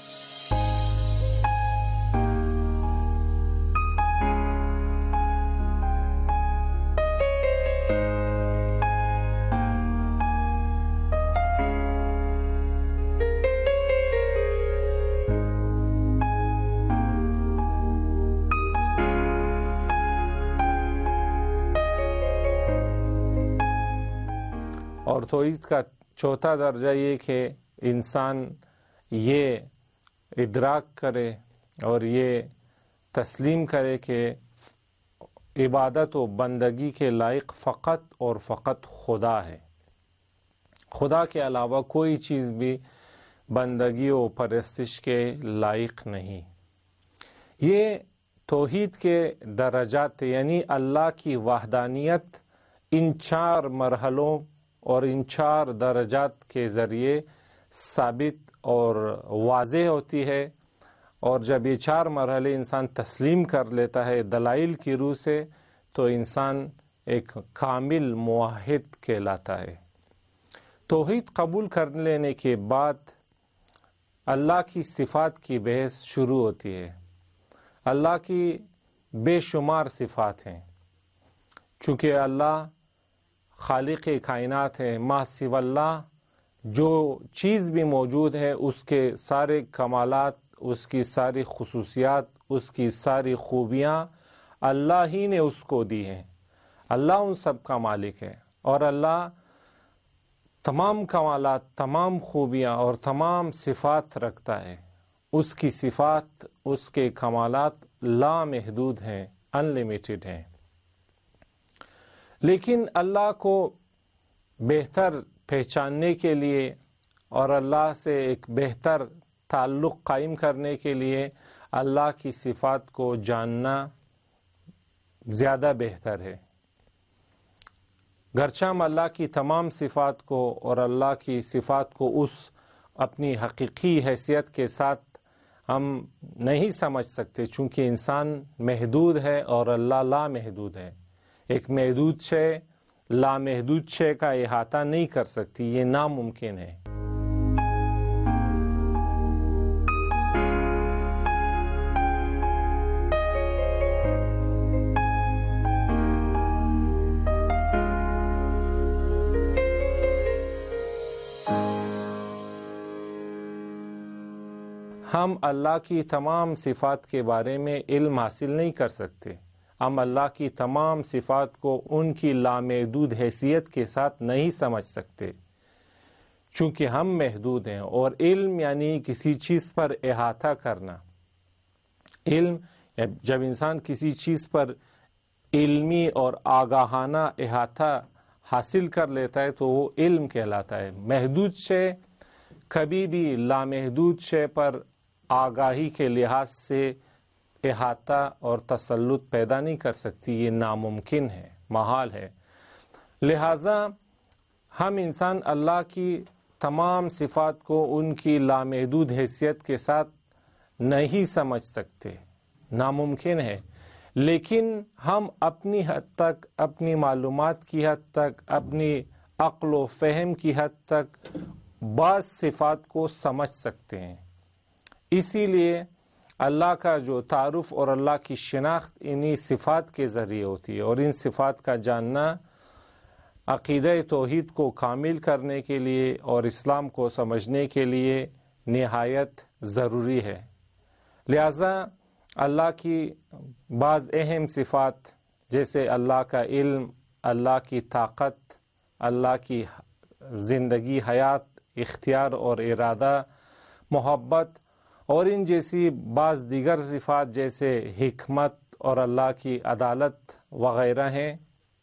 اور توحید کا چوتھا درجہ یہ کہ انسان یہ ادراک کرے اور یہ تسلیم کرے کہ عبادت و بندگی کے لائق فقط اور فقط خدا ہے، خدا کے علاوہ کوئی چیز بھی بندگی و پرستش کے لائق نہیں۔ یہ توحید کے درجات، یعنی اللہ کی وحدانیت ان 4 مرحلوں اور ان 4 درجات کے ذریعے ثابت اور واضح ہوتی ہے، اور جب یہ 4 مرحلے انسان تسلیم کر لیتا ہے دلائل کی روح سے، تو انسان ایک کامل موحد کہلاتا ہے۔ توحید قبول کر لینے کے بعد اللہ کی صفات کی بحث شروع ہوتی ہے۔ اللہ کی بے شمار صفات ہیں. چونکہ اللہ خالق کائنات ہے، ما سوی اللہ جو چیز بھی موجود ہے اس کے سارے کمالات، اس کی ساری خصوصیات، اس کی ساری خوبیاں اللہ ہی نے اس کو دی ہیں. اللہ ان سب کا مالک ہے، اور اللہ تمام کمالات، تمام خوبیاں اور تمام صفات رکھتا ہے. اس کی صفات، اس کے کمالات لامحدود ہیں، انلیمیٹڈ ہیں. لیکن اللہ کو بہتر پہچاننے کے لیے اور اللہ سے ایک بہتر تعلق قائم کرنے کے لیے اللہ کی صفات کو جاننا زیادہ بہتر ہے. گرچہ ہم اللہ کی تمام صفات کو اور اللہ کی صفات کو اس اپنی حقیقی حیثیت کے ساتھ ہم نہیں سمجھ سکتے، چونکہ انسان محدود ہے اور اللہ لامحدود ہے. ایک محدود شے لامحدود شے کا احاطہ نہیں کر سکتی، یہ ناممکن ہے. ہم اللہ کی تمام صفات کے بارے میں علم حاصل نہیں کر سکتے. ہم اللہ کی تمام صفات کو ان کی لامحدود حیثیت کے ساتھ نہیں سمجھ سکتے، چونکہ ہم محدود ہیں. اور علم یعنی کسی چیز پر احاطہ کرنا. علم، جب انسان کسی چیز پر علمی اور آگاہانہ احاطہ حاصل کر لیتا ہے تو وہ علم کہلاتا ہے. محدود شے کبھی بھی لامحدود شے پر آگاہی کے لحاظ سے احاطہ اور تسلط پیدا نہیں کر سکتی، یہ ناممکن ہے، محال ہے. لہذا ہم انسان اللہ کی تمام صفات کو ان کی لامحدود حیثیت کے ساتھ نہیں سمجھ سکتے، ناممکن ہے. لیکن ہم اپنی حد تک، اپنی معلومات کی حد تک، اپنی عقل و فہم کی حد تک بعض صفات کو سمجھ سکتے ہیں. اسی لیے اللہ کا جو تعارف اور اللہ کی شناخت انہی صفات کے ذریعے ہوتی ہے، اور ان صفات کا جاننا عقیدہ توحید کو کامل کرنے کے لیے اور اسلام کو سمجھنے کے لیے نہایت ضروری ہے. لہذا اللہ کی بعض اہم صفات جیسے اللہ کا علم، اللہ کی طاقت، اللہ کی زندگی، حیات، اختیار اور ارادہ، محبت، اور ان جیسی بعض دیگر صفات جیسے حکمت اور اللہ کی عدالت وغیرہ ہیں.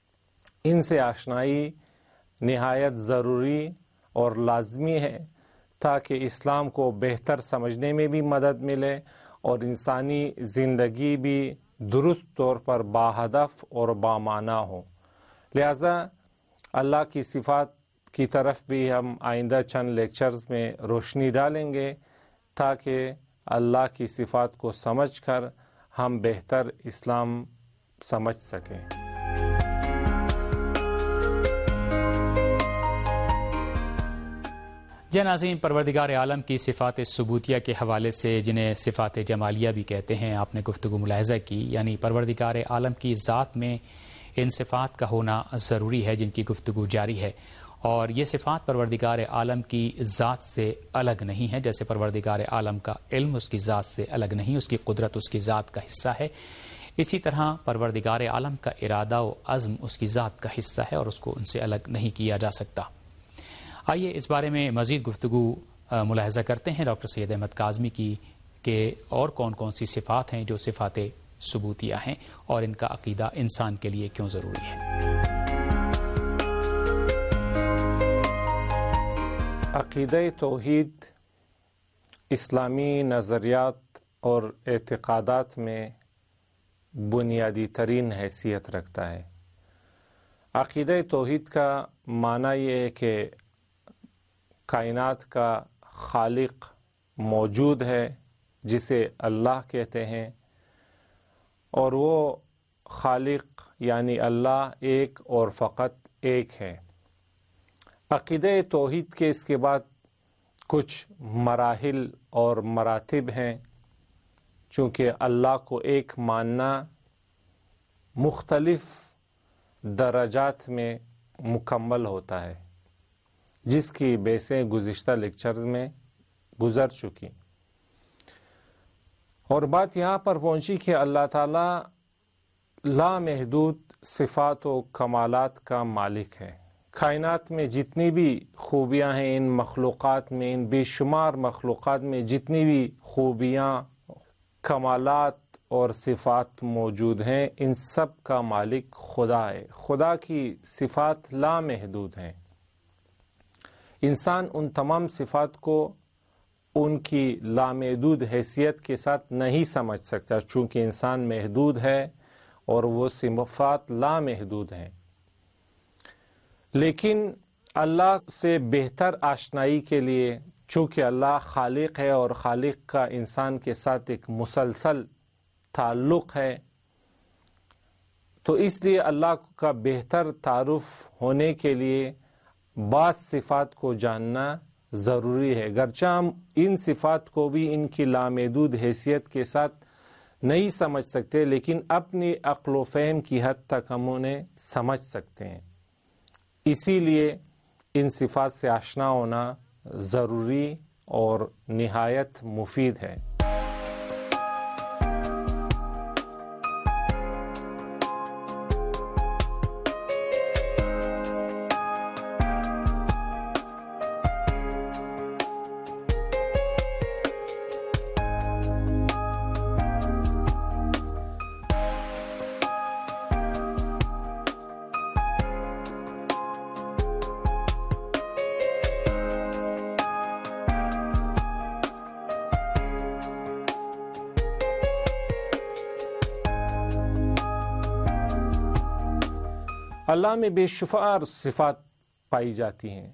ان سے آشنائی نہایت ضروری اور لازمی ہے تاکہ اسلام کو بہتر سمجھنے میں بھی مدد ملے اور انسانی زندگی بھی درست طور پر باہدف اور بامعنی ہو. لہذا اللہ کی صفات کی طرف بھی ہم آئندہ چند لیکچرز میں روشنی ڈالیں گے تاکہ اللہ کی صفات کو سمجھ کر ہم بہتر اسلام سمجھ سکیں. ناظرین، پروردگار عالم کی صفات ثبوتیہ کے حوالے سے، جنہیں صفات جمالیہ بھی کہتے ہیں، آپ نے گفتگو ملاحظہ کی، یعنی پروردگار عالم کی ذات میں ان صفات کا ہونا ضروری ہے جن کی گفتگو جاری ہے. اور یہ صفات پروردگار عالم کی ذات سے الگ نہیں ہے، جیسے پروردگار عالم کا علم اس کی ذات سے الگ نہیں، اس کی قدرت اس کی ذات کا حصہ ہے. اسی طرح پروردگار عالم کا ارادہ و عزم اس کی ذات کا حصہ ہے اور اس کو ان سے الگ نہیں کیا جا سکتا. آئیے اس بارے میں مزید گفتگو ملاحظہ کرتے ہیں ڈاکٹر سید احمد کاظمی کی کہ اور کون کون سی صفات ہیں جو صفات ثبوتیہ ہیں اور ان کا عقیدہ انسان کے لیے کیوں ضروری ہے. عقیدہ توحید اسلامی نظریات اور اعتقادات میں بنیادی ترین حیثیت رکھتا ہے. عقیدہ توحید کا معنی یہ ہے کہ کائنات کا خالق موجود ہے جسے اللہ کہتے ہیں، اور وہ خالق یعنی اللہ ایک اور فقط ایک ہے. عقیدہ توحید کے اس کے بعد کچھ مراحل اور مراتب ہیں، چونکہ اللہ کو ایک ماننا مختلف درجات میں مکمل ہوتا ہے، جس کی بیسیں گزشتہ لیکچرز میں گزر چکی، اور بات یہاں پر پہنچی کہ اللہ تعالیٰ لامحدود صفات و کمالات کا مالک ہے۔ کائنات میں جتنی بھی خوبیاں ہیں، ان مخلوقات میں، ان بے شمار مخلوقات میں جتنی بھی خوبیاں، کمالات اور صفات موجود ہیں، ان سب کا مالک خدا ہے۔ خدا کی صفات لامحدود ہیں۔ انسان ان تمام صفات کو ان کی لامحدود حیثیت کے ساتھ نہیں سمجھ سکتا، چونکہ انسان محدود ہے اور وہ صفات لامحدود ہیں۔ لیکن اللہ سے بہتر آشنائی کے لیے، چونکہ اللہ خالق ہے اور خالق کا انسان کے ساتھ ایک مسلسل تعلق ہے، تو اس لیے اللہ کا بہتر تعارف ہونے کے لیے بعض صفات کو جاننا ضروری ہے، گرچہ ہم ان صفات کو بھی ان کی لامحدود حیثیت کے ساتھ نہیں سمجھ سکتے، لیکن اپنی عقل و فہم کی حد تک ہم انہیں سمجھ سکتے ہیں۔ اسی لیے ان صفات سے آشنا ہونا ضروری اور نہایت مفید ہے۔ اللہ میں بے شمار صفات پائی جاتی ہیں،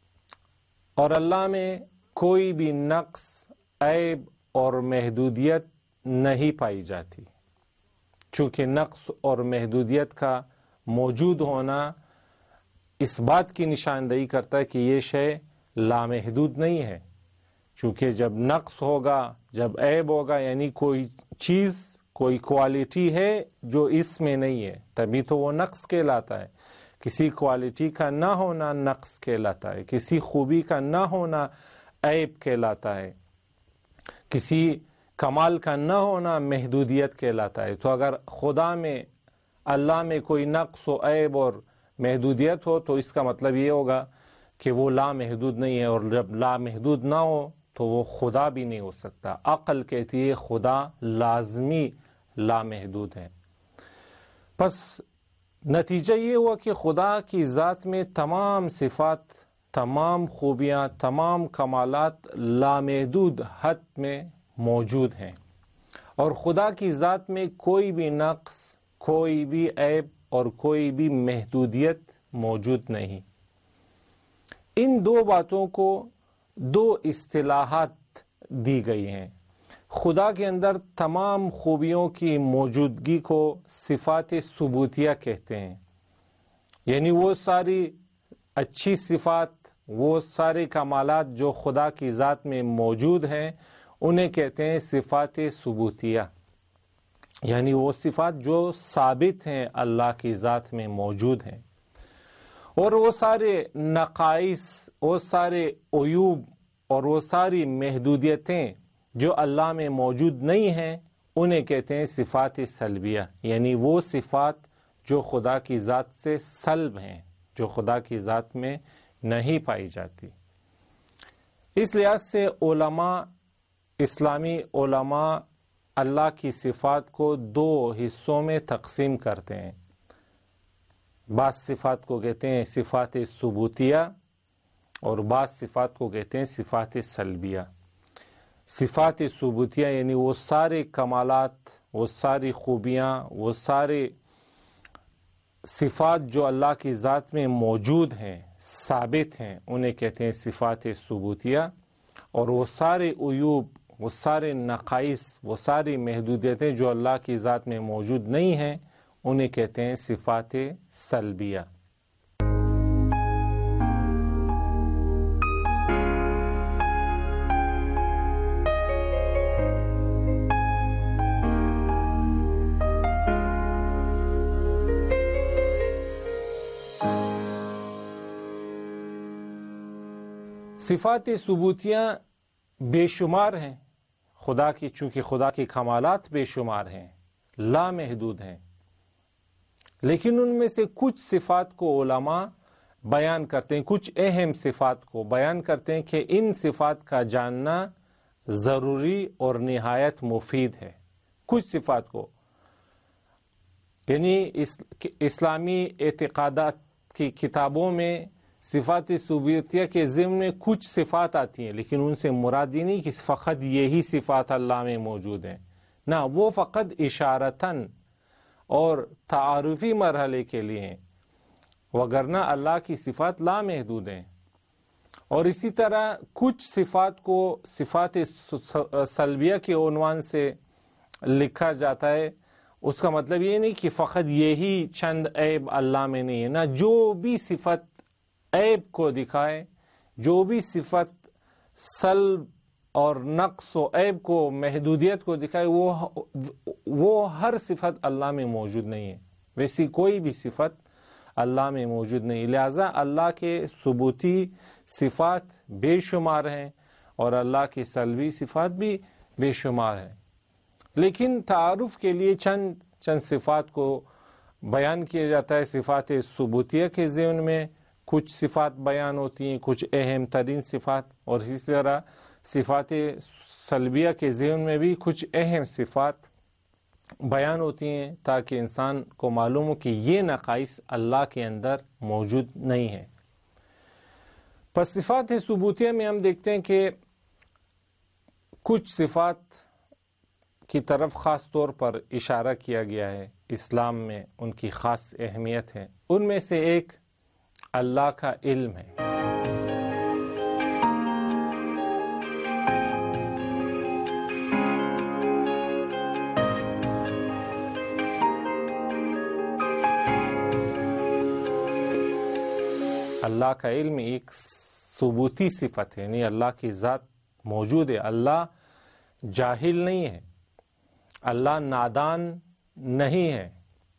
اور اللہ میں کوئی بھی نقص، عیب اور محدودیت نہیں پائی جاتی، چونکہ نقص اور محدودیت کا موجود ہونا اس بات کی نشاندہی کرتا ہے کہ یہ شے لامحدود نہیں ہے، چونکہ جب نقص ہوگا، جب عیب ہوگا، یعنی کوئی چیز، کوئی کوالٹی ہے جو اس میں نہیں ہے، تبھی تو وہ نقص کہلاتا ہے۔ کسی کوالٹی کا نہ ہونا نقص کہلاتا ہے، کسی خوبی کا نہ ہونا عیب کہلاتا ہے، کسی کمال کا نہ ہونا محدودیت کہلاتا ہے۔ تو اگر خدا میں، اللہ میں کوئی نقص و عیب اور محدودیت ہو تو اس کا مطلب یہ ہوگا کہ وہ لامحدود نہیں ہے، اور جب لامحدود نہ ہو تو وہ خدا بھی نہیں ہو سکتا۔ عقل کہتی ہے خدا لازمی لامحدود ہے۔ پس نتیجہ یہ ہوا کہ خدا کی ذات میں تمام صفات، تمام خوبیاں، تمام کمالات لامحدود حد میں موجود ہیں، اور خدا کی ذات میں کوئی بھی نقص، کوئی بھی عیب اور کوئی بھی محدودیت موجود نہیں۔ ان دو باتوں کو دو اصطلاحات دی گئی ہیں۔ خدا کے اندر تمام خوبیوں کی موجودگی کو صفات ثبوتیہ کہتے ہیں، یعنی وہ ساری اچھی صفات، وہ سارے کمالات جو خدا کی ذات میں موجود ہیں انہیں کہتے ہیں صفات ثبوتیہ، یعنی وہ صفات جو ثابت ہیں، اللہ کی ذات میں موجود ہیں، اور وہ سارے نقائص، وہ سارے عیوب اور وہ ساری محدودیتیں جو اللہ میں موجود نہیں ہیں انہیں کہتے ہیں صفات سلبیہ، یعنی وہ صفات جو خدا کی ذات سے سلب ہیں، جو خدا کی ذات میں نہیں پائی جاتی۔ اس لحاظ سے علماء، اسلامی علماء اللہ کی صفات کو دو حصوں میں تقسیم کرتے ہیں۔ بعض صفات کو کہتے ہیں صفات ثبوتیہ اور بعض صفات کو کہتے ہیں صفات سلبیہ۔ صفات ثبوتیہ یعنی وہ سارے کمالات، وہ ساری خوبیاں، وہ سارے صفات جو اللہ کی ذات میں موجود ہیں، ثابت ہیں، انہیں کہتے ہیں صفات ثبوتیہ، اور وہ سارے عیوب، وہ سارے نقائص، وہ ساری محدودیتیں جو اللہ کی ذات میں موجود نہیں ہیں انہیں کہتے ہیں صفات سلبیہ۔ صفات ثبوتیہ بے شمار ہیں خدا کی، چونکہ خدا کے کمالات بے شمار ہیں، لامحدود ہیں، لیکن ان میں سے کچھ صفات کو علماء بیان کرتے ہیں، کچھ اہم صفات کو بیان کرتے ہیں کہ ان صفات کا جاننا ضروری اور نہایت مفید ہے۔ کچھ صفات کو، یعنی اسلامی اعتقادات کی کتابوں میں صفات ثبوتیہ کے ضمن میں کچھ صفات آتی ہیں، لیکن ان سے مراد یہ نہیں کہ فقط یہی صفات اللہ میں موجود ہیں، نہ، وہ فقط اشارتاً اور تعارفی مرحلے کے لیے ہیں، وگرنہ اللہ کی صفات لامحدود ہیں۔ اور اسی طرح کچھ صفات کو صفات سلبیہ کے عنوان سے لکھا جاتا ہے، اس کا مطلب یہ نہیں کہ فقط یہی چند عیب اللہ میں نہیں ہے، نہ، جو بھی صفت عیب کو دکھائے، جو بھی صفت سلب اور نقص و عیب کو، محدودیت کو دکھائے، وہ ہر صفت اللہ میں موجود نہیں ہے، ویسی کوئی بھی صفت اللہ میں موجود نہیں۔ لہذا اللہ کے ثبوتی صفات بے شمار ہیں اور اللہ کی سلبی صفات بھی بے شمار ہیں، لیکن تعارف کے لیے چند صفات کو بیان کیا جاتا ہے۔ صفات ثبوتیہ کے ضمن میں کچھ صفات بیان ہوتی ہیں، کچھ اہم ترین صفات، اور اسی طرح صفات سلبیہ کے ضمن میں بھی کچھ اہم صفات بیان ہوتی ہیں، تاکہ انسان کو معلوم ہو کہ یہ نقائص اللہ کے اندر موجود نہیں ہیں۔ پس صفات ثبوتیہ میں ہم دیکھتے ہیں کہ کچھ صفات کی طرف خاص طور پر اشارہ کیا گیا ہے، اسلام میں ان کی خاص اہمیت ہے۔ ان میں سے ایک اللہ کا علم ہے۔ اللہ کا علم ایک ثبوتی صفت ہے، یعنی اللہ کی ذات موجود ہے، اللہ جاہل نہیں ہے، اللہ نادان نہیں ہے،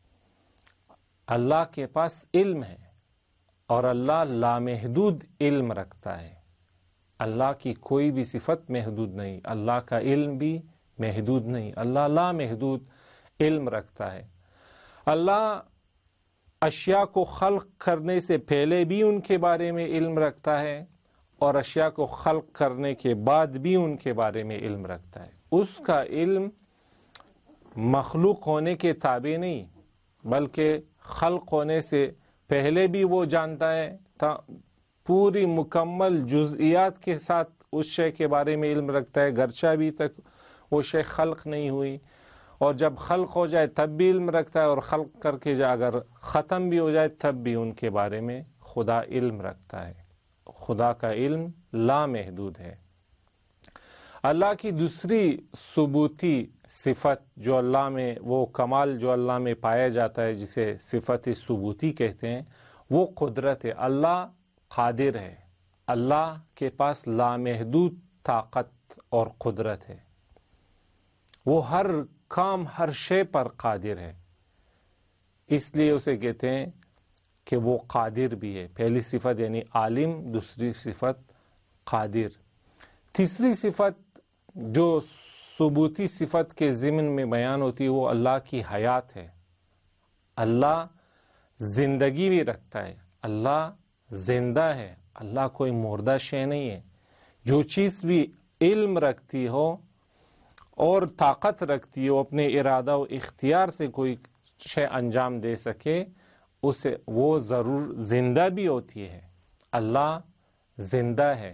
اللہ کے پاس علم ہے، اور اللہ لامحدود علم رکھتا ہے۔ اللہ کی کوئی بھی صفت محدود نہیں، اللہ کا علم بھی محدود نہیں، اللہ لامحدود علم رکھتا ہے۔ اللہ اشیاء کو خلق کرنے سے پہلے بھی ان کے بارے میں علم رکھتا ہے، اور اشیاء کو خلق کرنے کے بعد بھی ان کے بارے میں علم رکھتا ہے۔ اس کا علم مخلوق ہونے کے تابع نہیں، بلکہ خلق ہونے سے پہلے بھی وہ جانتا ہے، پوری مکمل جزئیات کے ساتھ اس شے کے بارے میں علم رکھتا ہے، گرچہ ابھی تک وہ شے خلق نہیں ہوئی، اور جب خلق ہو جائے تب بھی علم رکھتا ہے، اور خلق کر کے اگر ختم بھی ہو جائے تب بھی ان کے بارے میں خدا علم رکھتا ہے۔ خدا کا علم لامحدود ہے۔ اللہ کی دوسری ثبوتی صفت جو اللہ میں، وہ کمال جو اللہ میں پایا جاتا ہے، جسے صفت ثبوتی کہتے ہیں، وہ قدرت ہے۔ اللہ قادر ہے، اللہ کے پاس لامحدود طاقت اور قدرت ہے، وہ ہر کام، ہر شے پر قادر ہے، اس لیے اسے کہتے ہیں کہ وہ قادر بھی ہے۔ پہلی صفت یعنی عالم، دوسری صفت قادر۔ تیسری صفت جو ثبوتی صفت کے ضمن میں بیان ہوتی ہے وہ اللہ کی حیات ہے۔ اللہ زندگی بھی رکھتا ہے، اللہ زندہ ہے، اللہ کوئی مردہ شے نہیں ہے۔ جو چیز بھی علم رکھتی ہو اور طاقت رکھتی ہو اپنے ارادہ و اختیار سے کوئی شے انجام دے سکے، اسے وہ ضرور زندہ بھی ہوتی ہے۔ اللہ زندہ ہے۔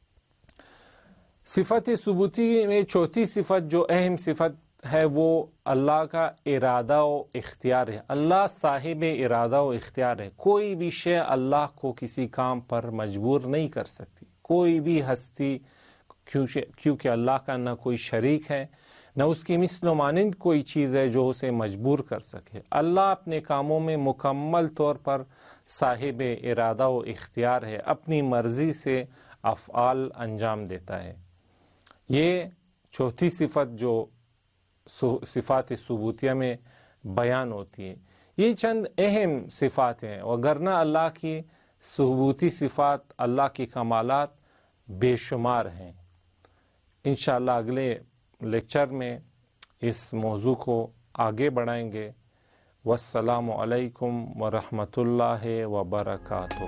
صفت ثبوتی میں چوتھی صفت جو اہم صفت ہے وہ اللہ کا ارادہ و اختیار ہے۔ اللہ صاحب ارادہ و اختیار ہے، کوئی بھی شے اللہ کو کسی کام پر مجبور نہیں کر سکتی، کوئی بھی ہستی، کیونکہ اللہ کا نہ کوئی شریک ہے، نہ اس کی مثل و مانند کوئی چیز ہے جو اسے مجبور کر سکے۔ اللہ اپنے کاموں میں مکمل طور پر صاحب ارادہ و اختیار ہے، اپنی مرضی سے افعال انجام دیتا ہے۔ یہ چوتھی صفت جو صفات ثبوتیہ میں بیان ہوتی ہے۔ یہ چند اہم صفات ہیں، وگرنہ اللہ کی ثبوتی صفات، اللہ کی کمالات بے شمار ہیں۔ انشاءاللہ اگلے لیکچر میں اس موضوع کو آگے بڑھائیں گے۔ والسلام علیکم ورحمۃ اللہ وبرکاتہ۔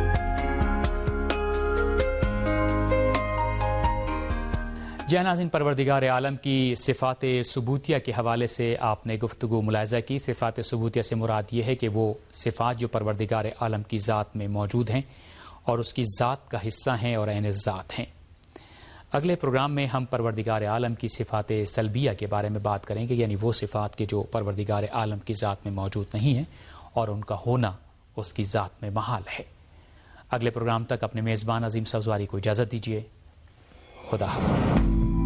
ناظرین، پروردگار عالم کی صفات ثبوتیہ کے حوالے سے آپ نے گفتگو ملاحظہ کی۔ صفات ثبوتیہ سے مراد یہ ہے کہ وہ صفات جو پروردگار عالم کی ذات میں موجود ہیں اور اس کی ذات کا حصہ ہیں اور عین ذات ہیں۔ اگلے پروگرام میں ہم پروردگار عالم کی صفات سلبیہ کے بارے میں بات کریں گے، یعنی وہ صفات کے جو پروردگار عالم کی ذات میں موجود نہیں ہیں اور ان کا ہونا اس کی ذات میں محال ہے۔ اگلے پروگرام تک اپنے میزبان عظیم سبزواری کو اجازت دیجیے۔ خدا حافظ۔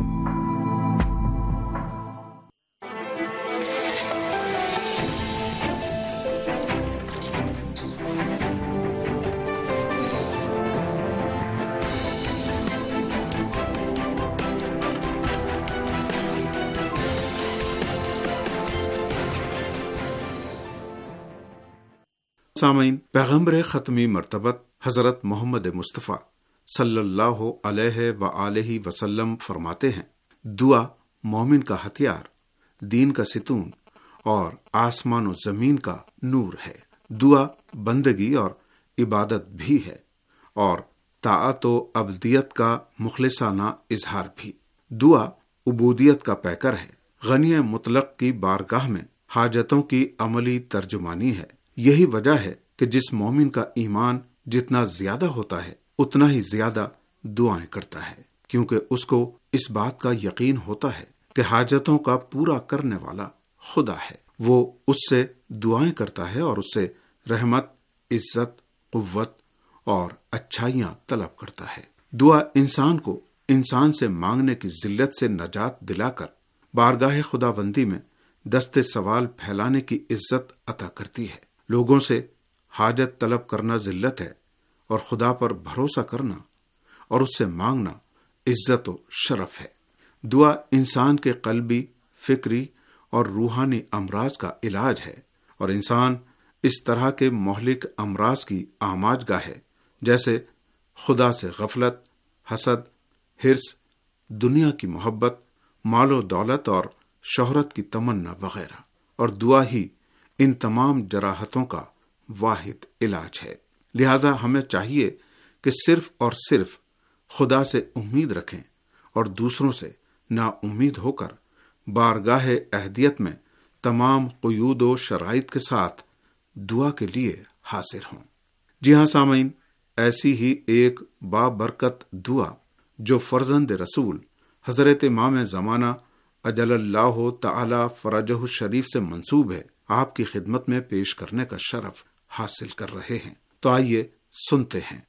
سامعین، پیغمبر ختمی مرتبت حضرت محمد مصطفیٰ صلی اللہ علیہ وآلہ وسلم فرماتے ہیں، دعا مومن کا ہتھیار، دین کا ستون اور آسمان و زمین کا نور ہے۔ دعا بندگی اور عبادت بھی ہے اور طاعت و عبدیت کا مخلصانہ اظہار بھی۔ دعا عبودیت کا پیکر ہے، غنی مطلق کی بارگاہ میں حاجتوں کی عملی ترجمانی ہے۔ یہی وجہ ہے کہ جس مومن کا ایمان جتنا زیادہ ہوتا ہے اتنا ہی زیادہ دعائیں کرتا ہے، کیونکہ اس کو اس بات کا یقین ہوتا ہے کہ حاجتوں کا پورا کرنے والا خدا ہے۔ وہ اس سے دعائیں کرتا ہے اور اس سے رحمت، عزت، قوت اور اچھائیاں طلب کرتا ہے۔ دعا انسان کو انسان سے مانگنے کی ذلت سے نجات دلا کر بارگاہ خداوندی میں دست سوال پھیلانے کی عزت عطا کرتی ہے۔ لوگوں سے حاجت طلب کرنا ذلت ہے اور خدا پر بھروسہ کرنا اور اس سے مانگنا عزت و شرف ہے۔ دعا انسان کے قلبی، فکری اور روحانی امراض کا علاج ہے اور انسان اس طرح کے مہلک امراض کی آماج گاہ ہے جیسے خدا سے غفلت، حسد، حرص، دنیا کی محبت، مال و دولت اور شہرت کی تمنا وغیرہ، اور دعا ہی ان تمام جراحتوں کا واحد علاج ہے۔ لہذا ہمیں چاہیے کہ صرف اور صرف خدا سے امید رکھیں اور دوسروں سے نا امید ہو کر بارگاہ اہدیت میں تمام قیود و شرائط کے ساتھ دعا کے لیے حاضر ہوں۔ جی ہاں سامعین، ایسی ہی ایک بابرکت دعا جو فرزند رسول حضرت امام زمانہ اجل اللہ تعالی فرجہ الشریف سے منسوب ہے، آپ کی خدمت میں پیش کرنے کا شرف حاصل کر رہے ہیں۔ تو آئیے سنتے ہیں۔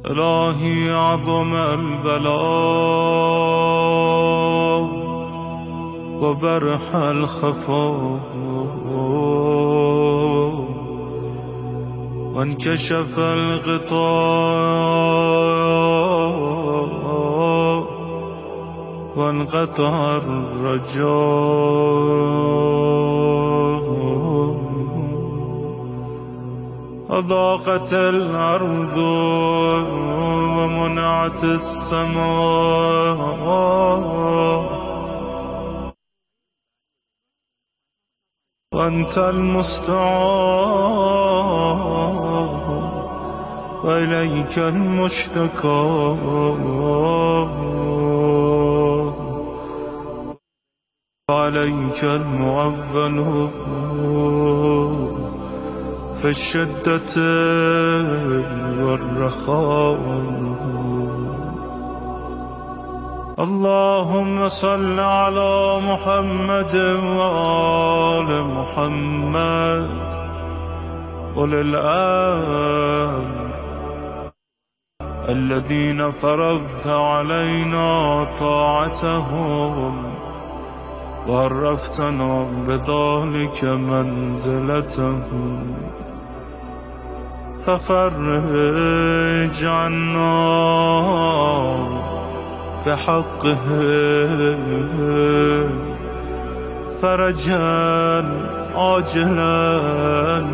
الہی عظم البلاء وبرح الخفاء وانكشف الغطاء وانقطع الرجاء وضاقت الأرض ومنعت السماء وأنت المستعان وإليك المشتكى وعليك المعول في الشدة والرخاء اللهم صل على محمد وآل محمد أولي الأمر الذين فرضت علينا طاعتهم وعرفتنا بذلك منزلتهم ففرج عنا بحقه فرجا عاجلا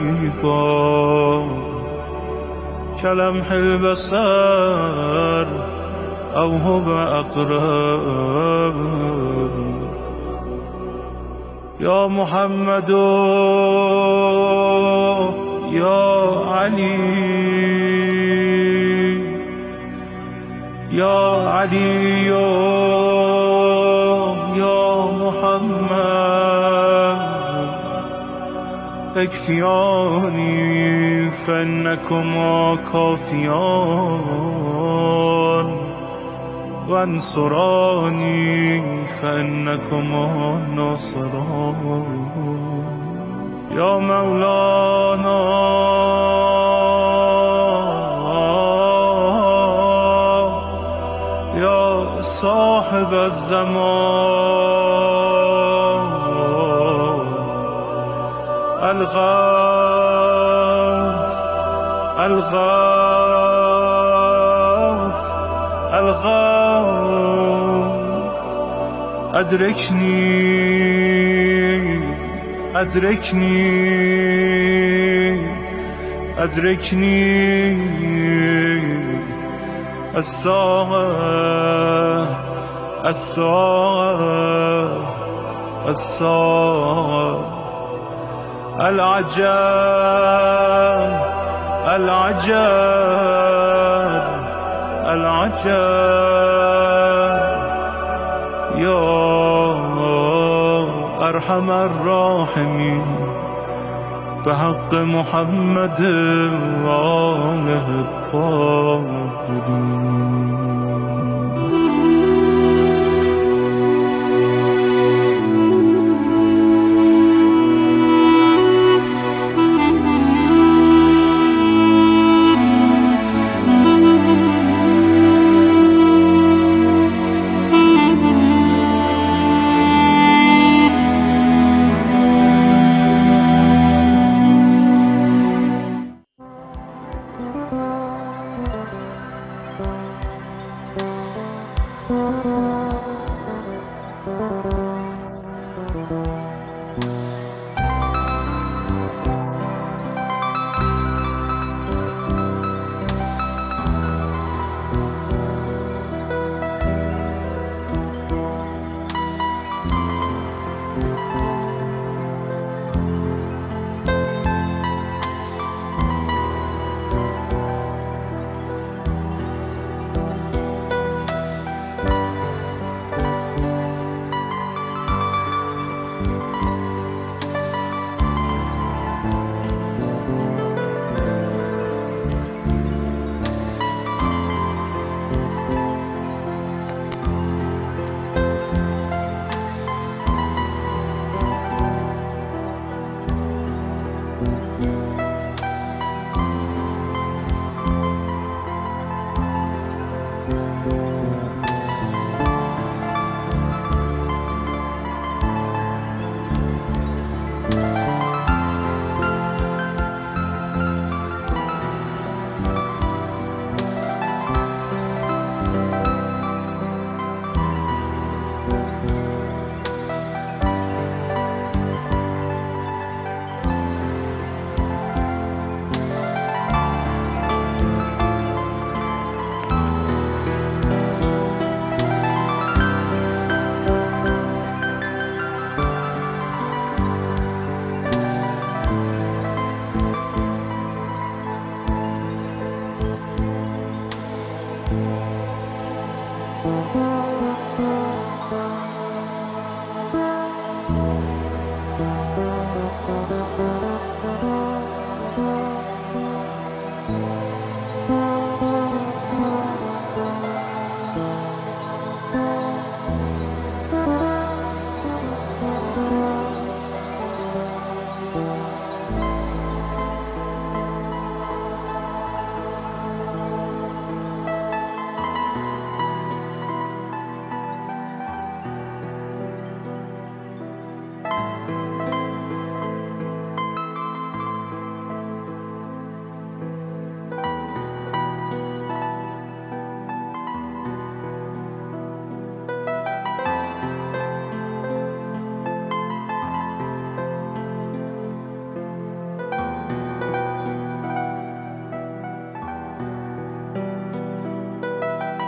قريبا كلمح البصر أو هو أقرب يا محمد يا علي يا علي يا محمد اكفياني فإنكما كافيان وانصراني فإنكما ناصران يا مولانا يا صاحب الزمان الغوث الغوث الغوث أدركني أدركني أدركني الساعة الساعة الساعة العجاب العجاب العجاب يا أرحم الراحمين بحق محمد وآله الطاهرين.